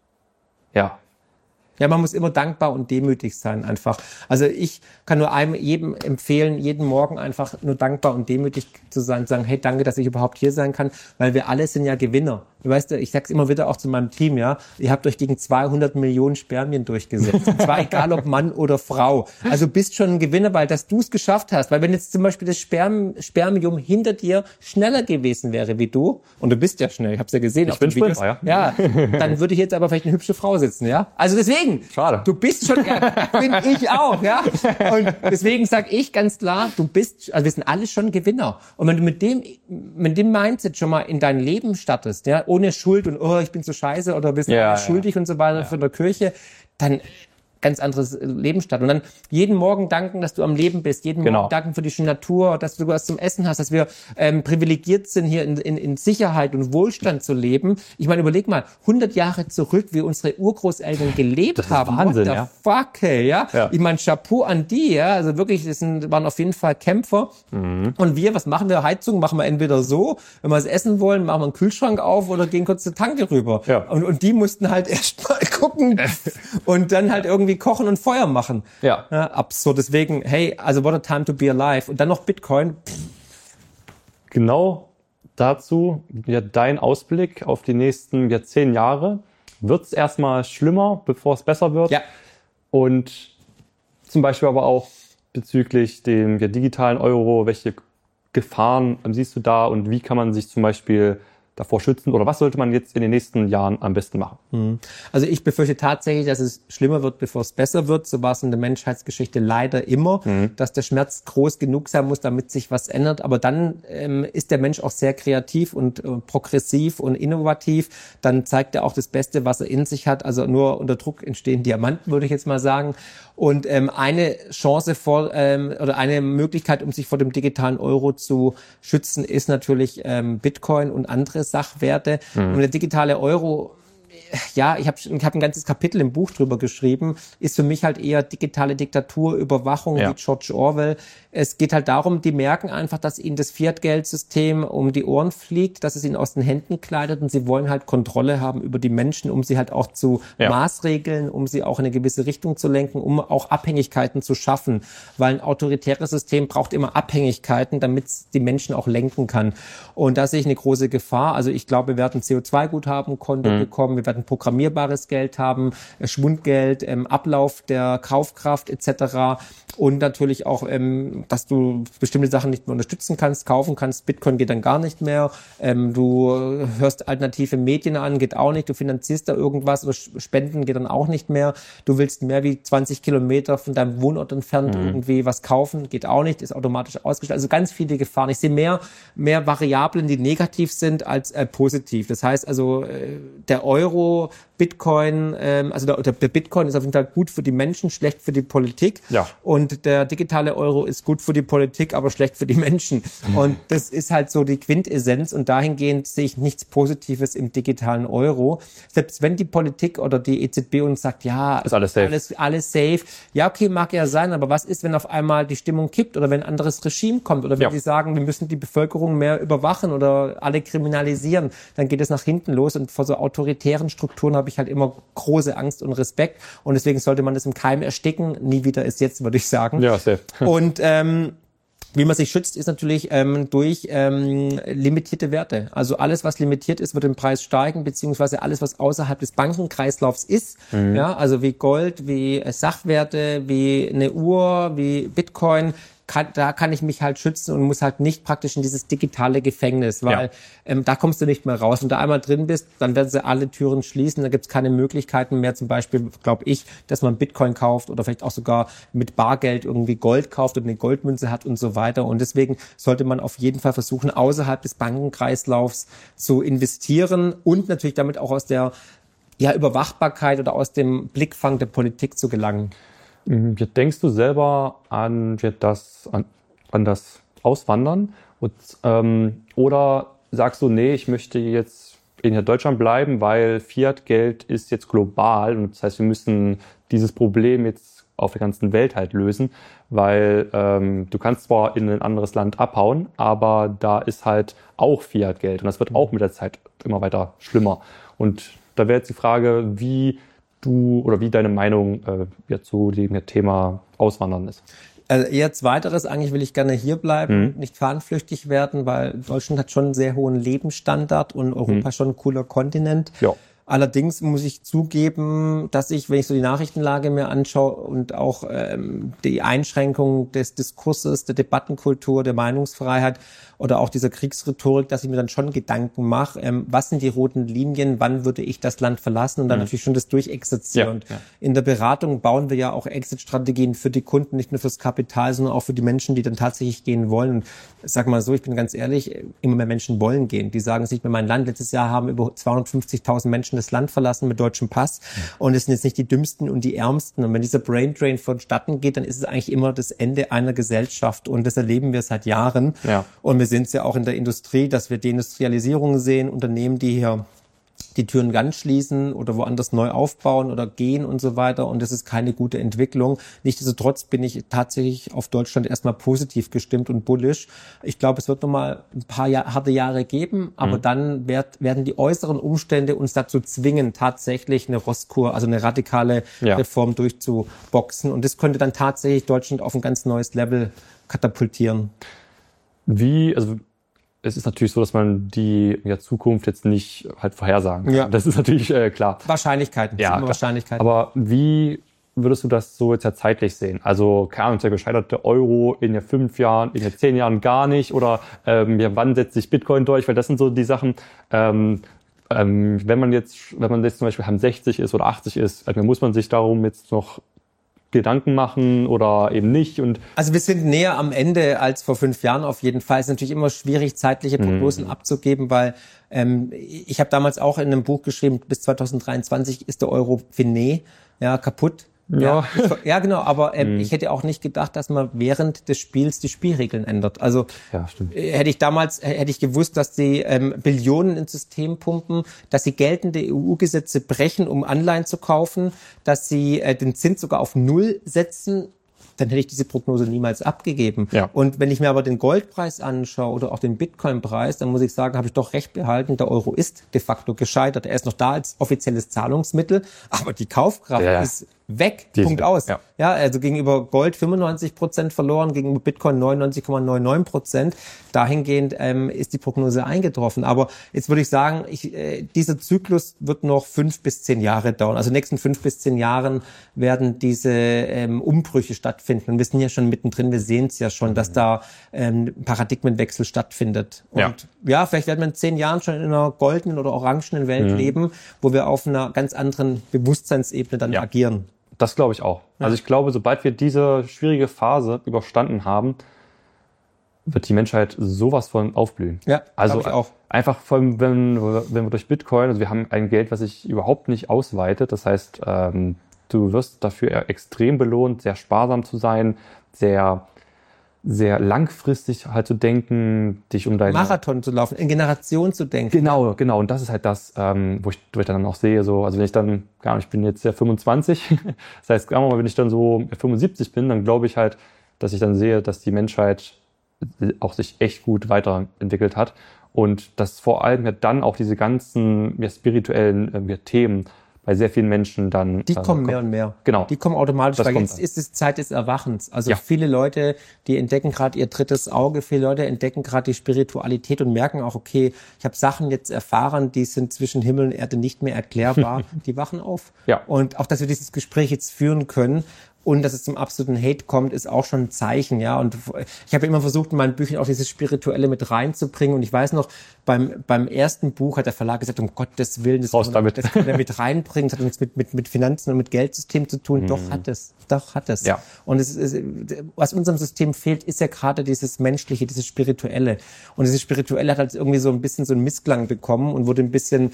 ja, man muss immer dankbar und demütig sein einfach. Also ich kann nur jedem empfehlen, jeden Morgen einfach nur dankbar und demütig zu sein und sagen, hey, danke, dass ich überhaupt hier sein kann, weil wir alle sind ja Gewinner. Du weißt, ich sag's immer wieder auch zu meinem Team, ja, ihr habt euch gegen 200 Millionen Spermien durchgesetzt. Und zwar egal, ob Mann oder Frau. Also bist schon ein Gewinner, weil dass du es geschafft hast. Weil wenn jetzt zum Beispiel das Spermium hinter dir schneller gewesen wäre wie du, und du bist ja schnell, ich hab's ja gesehen. Ich bin Sprinter, ja. Dann würde ich jetzt aber vielleicht eine hübsche Frau sitzen, ja. Also deswegen, schade. Du bist schon, bin ich auch, ja. Und deswegen sag ich ganz klar, wir sind alle schon Gewinner. Und wenn du mit dem Mindset schon mal in dein Leben startest, ja, ohne Schuld und ich bin so scheiße oder bist schuldig und so weiter von der Kirche, dann ganz anderes Leben statt. Und dann jeden Morgen danken, dass du am Leben bist, jeden Morgen danken für die schöne Natur, dass du was zum Essen hast, dass wir privilegiert sind, hier in Sicherheit und Wohlstand zu leben. Ich meine, überleg mal, 100 Jahre zurück, wie unsere Urgroßeltern gelebt haben. Wahnsinn, what the fuck, hey, ja? Ich meine, Chapeau an die, ja, also wirklich, waren auf jeden Fall Kämpfer. Und wir, was machen wir? Heizung machen wir entweder so, wenn wir es essen wollen, machen wir einen Kühlschrank auf oder gehen kurz zur Tanke rüber. Ja. Und die mussten halt erst mal gucken und dann halt irgendwie kochen und Feuer machen. Ja. Absurd. Deswegen, hey, also what a time to be alive. Und dann noch Bitcoin. Genau dazu dein Ausblick auf die nächsten 10 Jahre. Wird es erstmal schlimmer, bevor es besser wird? Ja. Und zum Beispiel aber auch bezüglich dem digitalen Euro, welche Gefahren siehst du da und wie kann man sich zum Beispiel davor schützen? Oder was sollte man jetzt in den nächsten Jahren am besten machen? Also ich befürchte tatsächlich, dass es schlimmer wird, bevor es besser wird. So war es in der Menschheitsgeschichte leider immer, dass der Schmerz groß genug sein muss, damit sich was ändert. Aber dann ist der Mensch auch sehr kreativ und progressiv und innovativ. Dann zeigt er auch das Beste, was er in sich hat. Also nur unter Druck entstehen Diamanten, würde ich jetzt mal sagen. Und eine Chance oder eine Möglichkeit, um sich vor dem digitalen Euro zu schützen, ist natürlich Bitcoin und andere Sachwerte. Und der digitale Euro, ja, ich hab ein ganzes Kapitel im Buch drüber geschrieben, ist für mich halt eher digitale Diktatur, Überwachung wie George Orwell. Es geht halt darum, die merken einfach, dass ihnen das Fiat-Geldsystem um die Ohren fliegt, dass es ihnen aus den Händen gleitet und sie wollen halt Kontrolle haben über die Menschen, um sie halt auch zu maßregeln, um sie auch in eine gewisse Richtung zu lenken, um auch Abhängigkeiten zu schaffen. Weil ein autoritäres System braucht immer Abhängigkeiten, damit es die Menschen auch lenken kann. Und da sehe ich eine große Gefahr. Also ich glaube, wir werden CO2-Guthabenkonto bekommen, wir werden programmierbares Geld haben, Schwundgeld, Ablauf der Kaufkraft etc. Und natürlich auch, dass du bestimmte Sachen nicht mehr unterstützen kannst, kaufen kannst. Bitcoin geht dann gar nicht mehr. Du hörst alternative Medien an, geht auch nicht. Du finanzierst da irgendwas oder Spenden geht dann auch nicht mehr. Du willst mehr wie 20 Kilometer von deinem Wohnort entfernt irgendwie was kaufen, geht auch nicht, ist automatisch ausgestellt. Also ganz viele Gefahren. Ich sehe mehr Variablen, die negativ sind als positiv. Das heißt also, der Euro, Bitcoin, der Bitcoin ist auf jeden Fall gut für die Menschen, schlecht für die Politik. Ja. Und der digitale Euro ist gut für die Politik, aber schlecht für die Menschen. Und das ist halt so die Quintessenz. Und dahingehend sehe ich nichts Positives im digitalen Euro. Selbst wenn die Politik oder die EZB uns sagt, ja, ist alles safe. Alles safe. Ja, okay, mag ja sein, aber was ist, wenn auf einmal die Stimmung kippt oder wenn ein anderes Regime kommt oder wenn die sagen, wir müssen die Bevölkerung mehr überwachen oder alle kriminalisieren, dann geht es nach hinten los. Und vor so autoritären Strukturen habe ich halt immer große Angst und Respekt. Und deswegen sollte man das im Keim ersticken. Nie wieder ist jetzt, würde ich sagen. Ja, safe. Und wie man sich schützt, ist natürlich durch limitierte Werte. Also alles, was limitiert ist, wird im Preis steigen, beziehungsweise alles, was außerhalb des Bankenkreislaufs ist, ja, also wie Gold, wie Sachwerte, wie eine Uhr, wie Bitcoin, da kann ich mich halt schützen und muss halt nicht praktisch in dieses digitale Gefängnis, weil da kommst du nicht mehr raus. Wenn du einmal drin bist, dann werden sie alle Türen schließen, da gibt's keine Möglichkeiten mehr, zum Beispiel, glaube ich, dass man Bitcoin kauft oder vielleicht auch sogar mit Bargeld irgendwie Gold kauft und eine Goldmünze hat und so weiter. Und deswegen sollte man auf jeden Fall versuchen, außerhalb des Bankenkreislaufs zu investieren und natürlich damit auch aus der Überwachbarkeit oder aus dem Blickfang der Politik zu gelangen. Denkst du selber an das Auswandern? Oder sagst du, nee, ich möchte jetzt in Deutschland bleiben, weil Fiat-Geld ist jetzt global und das heißt, wir müssen dieses Problem jetzt auf der ganzen Welt halt lösen, weil du kannst zwar in ein anderes Land abhauen, aber da ist halt auch Fiat-Geld und das wird auch mit der Zeit immer weiter schlimmer. Und da wäre jetzt die Frage, wie deine Meinung zu dem Thema Auswandern ist. Also eher zweiteres, eigentlich will ich gerne hier bleiben, nicht fahnenflüchtig werden, weil Deutschland hat schon einen sehr hohen Lebensstandard und Europa schon ein cooler Kontinent. Ja. Allerdings muss ich zugeben, dass ich, wenn ich so die Nachrichtenlage mir anschaue und auch die Einschränkung des Diskurses, der Debattenkultur, der Meinungsfreiheit oder auch dieser Kriegsrhetorik, dass ich mir dann schon Gedanken mache, was sind die roten Linien, wann würde ich das Land verlassen und dann natürlich schon das durchexerzieren. Ja. In der Beratung bauen wir ja auch Exit-Strategien für die Kunden, nicht nur fürs Kapital, sondern auch für die Menschen, die dann tatsächlich gehen wollen. Und sag mal so, ich bin ganz ehrlich, immer mehr Menschen wollen gehen. Die sagen es nicht mehr, mein Land, letztes Jahr haben über 250.000 Menschen das Land verlassen mit deutschem Pass und es sind jetzt nicht die Dümmsten und die Ärmsten. Und wenn dieser Braindrain vonstatten geht, dann ist es eigentlich immer das Ende einer Gesellschaft und das erleben wir seit Jahren. Ja. Und wir sind es ja auch in der Industrie, dass wir Deindustrialisierung sehen, Unternehmen, die hier die Türen ganz schließen oder woanders neu aufbauen oder gehen und so weiter. Und das ist keine gute Entwicklung. Nichtsdestotrotz bin ich tatsächlich auf Deutschland erstmal positiv gestimmt und bullish. Ich glaube, es wird nochmal ein paar harte Jahre geben, aber dann werden die äußeren Umstände uns dazu zwingen, tatsächlich eine Rosskur, also eine radikale Reform durchzuboxen. Und das könnte dann tatsächlich Deutschland auf ein ganz neues Level katapultieren. Es ist natürlich so, dass man die Zukunft jetzt nicht halt vorhersagen kann. Ja. Das ist natürlich klar. Wahrscheinlichkeiten. Ja, Wahrscheinlichkeiten. Aber wie würdest du das so jetzt ja zeitlich sehen? Also, keine Ahnung, der gescheiterte Euro in 5 Jahren, in 10 Jahren gar nicht? Oder wann setzt sich Bitcoin durch? Weil das sind so die Sachen, wenn man jetzt zum Beispiel 60 ist oder 80 ist, muss man sich darum jetzt noch Gedanken machen oder eben nicht. Und also wir sind näher am Ende als vor 5 Jahren auf jeden Fall. Es ist natürlich immer schwierig, zeitliche Prognosen abzugeben, weil ich habe damals auch in einem Buch geschrieben, bis 2023 ist der Euro finé, ja, kaputt. Ja, genau, aber ich hätte auch nicht gedacht, dass man während des Spiels die Spielregeln ändert. Also ja, stimmt. hätte ich gewusst, dass die Billionen ins System pumpen, dass sie geltende EU-Gesetze brechen, um Anleihen zu kaufen, dass sie den Zins sogar auf 0 setzen, dann hätte ich diese Prognose niemals abgegeben. Ja. Und wenn ich mir aber den Goldpreis anschaue oder auch den Bitcoin-Preis, dann muss ich sagen, habe ich doch recht behalten, der Euro ist de facto gescheitert. Er ist noch da als offizielles Zahlungsmittel, aber die Kaufkraft ist weg, Punkt aus. Ja, also gegenüber Gold 95% verloren, gegenüber Bitcoin 99,99%. Dahingehend ist die Prognose eingetroffen. Aber jetzt würde ich sagen, dieser Zyklus wird noch 5 bis 10 Jahre dauern. Also in den nächsten 5 bis 10 Jahren werden diese Umbrüche stattfinden. Und wir sind ja schon mittendrin, wir sehen es ja schon, dass da Paradigmenwechsel stattfindet. Und ja, vielleicht werden wir in 10 Jahren schon in einer goldenen oder orangenen Welt leben, wo wir auf einer ganz anderen Bewusstseinsebene dann agieren. Das glaube ich auch. Also ich glaube, sobald wir diese schwierige Phase überstanden haben, wird die Menschheit sowas von aufblühen. Ja, also ich auch. Einfach vor allem, wenn wir durch Bitcoin, also wir haben ein Geld, was sich überhaupt nicht ausweitet. Das heißt, du wirst dafür extrem belohnt, sehr sparsam zu sein, sehr langfristig halt zu denken, dich um deinen Marathon zu laufen, in Generationen zu denken. Genau. Und das ist halt das, wo ich dann auch sehe, so, also wenn ich dann, ich bin jetzt ja 25, das heißt, wenn ich dann so 75 bin, dann glaube ich halt, dass ich dann sehe, dass die Menschheit auch sich echt gut weiterentwickelt hat und dass vor allem dann auch diese ganzen spirituellen Themen bei sehr vielen Menschen dann... Die kommen mehr und mehr. Genau. Die kommen automatisch, weil jetzt ist es Zeit des Erwachens. Also viele Leute, die entdecken gerade ihr drittes Auge, viele Leute entdecken gerade die Spiritualität und merken auch, okay, ich habe Sachen jetzt erfahren, die sind zwischen Himmel und Erde nicht mehr erklärbar. Die wachen auf. Ja. Und auch, dass wir dieses Gespräch jetzt führen können und dass es zum absoluten Hate kommt, ist auch schon ein Zeichen, ja. Und ich habe immer versucht, in meinen Büchern auch dieses Spirituelle mit reinzubringen. Und ich weiß noch, beim ersten Buch hat der Verlag gesagt, um Gottes Willen, das kann er mit reinbringen. Das hat nichts mit Finanzen und mit Geldsystem zu tun. Doch hat es. Ja. Und was unserem System fehlt, ist ja gerade dieses Menschliche, dieses Spirituelle. Und dieses Spirituelle hat halt irgendwie so ein bisschen so einen Missklang bekommen und wurde ein bisschen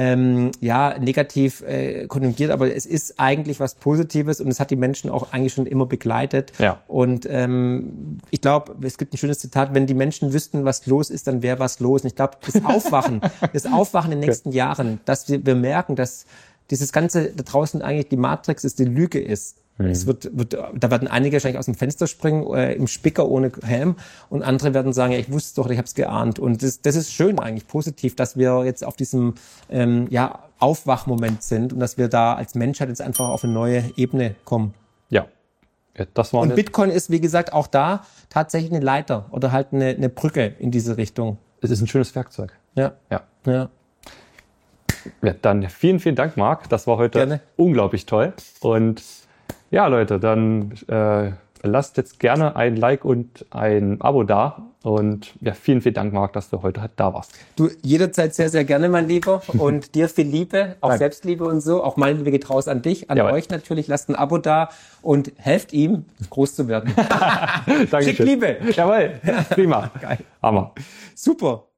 negativ konjugiert. Aber es ist eigentlich was Positives und es hat die Menschen auch eigentlich schon immer begleitet. Ja. Und ich glaube, es gibt ein schönes Zitat, wenn die Menschen wüssten, was los ist, dann wäre was los. Und ich glaube, das Aufwachen in den nächsten Jahren, dass wir merken, dass dieses Ganze da draußen eigentlich die Matrix ist, die Lüge ist. Es da werden einige wahrscheinlich aus dem Fenster springen, im Spicker ohne Helm, und andere werden sagen, ja, ich wusste es doch, ich habe es geahnt. Und das ist schön eigentlich, positiv, dass wir jetzt auf diesem Aufwachmoment sind und dass wir da als Menschheit jetzt einfach auf eine neue Ebene kommen. Ja, das war. Und Bitcoin ist, wie gesagt, auch da tatsächlich eine Leiter oder halt eine Brücke in diese Richtung. Es ist ein schönes Werkzeug. Ja. Ja, dann vielen, vielen Dank, Marc. Das war heute unglaublich toll. Und ja, Leute, dann lasst jetzt gerne ein Like und ein Abo da. Und ja, vielen, vielen Dank, Marc, dass du heute da warst. Du, jederzeit sehr, sehr gerne, mein Lieber. Und dir viel Liebe, auch Selbstliebe und so. Auch meine Liebe geht raus an dich, an euch natürlich. Lasst ein Abo da und helft ihm, groß zu werden. Dankeschön. Schick Liebe. Jawohl, prima. Geil. Hammer. Super.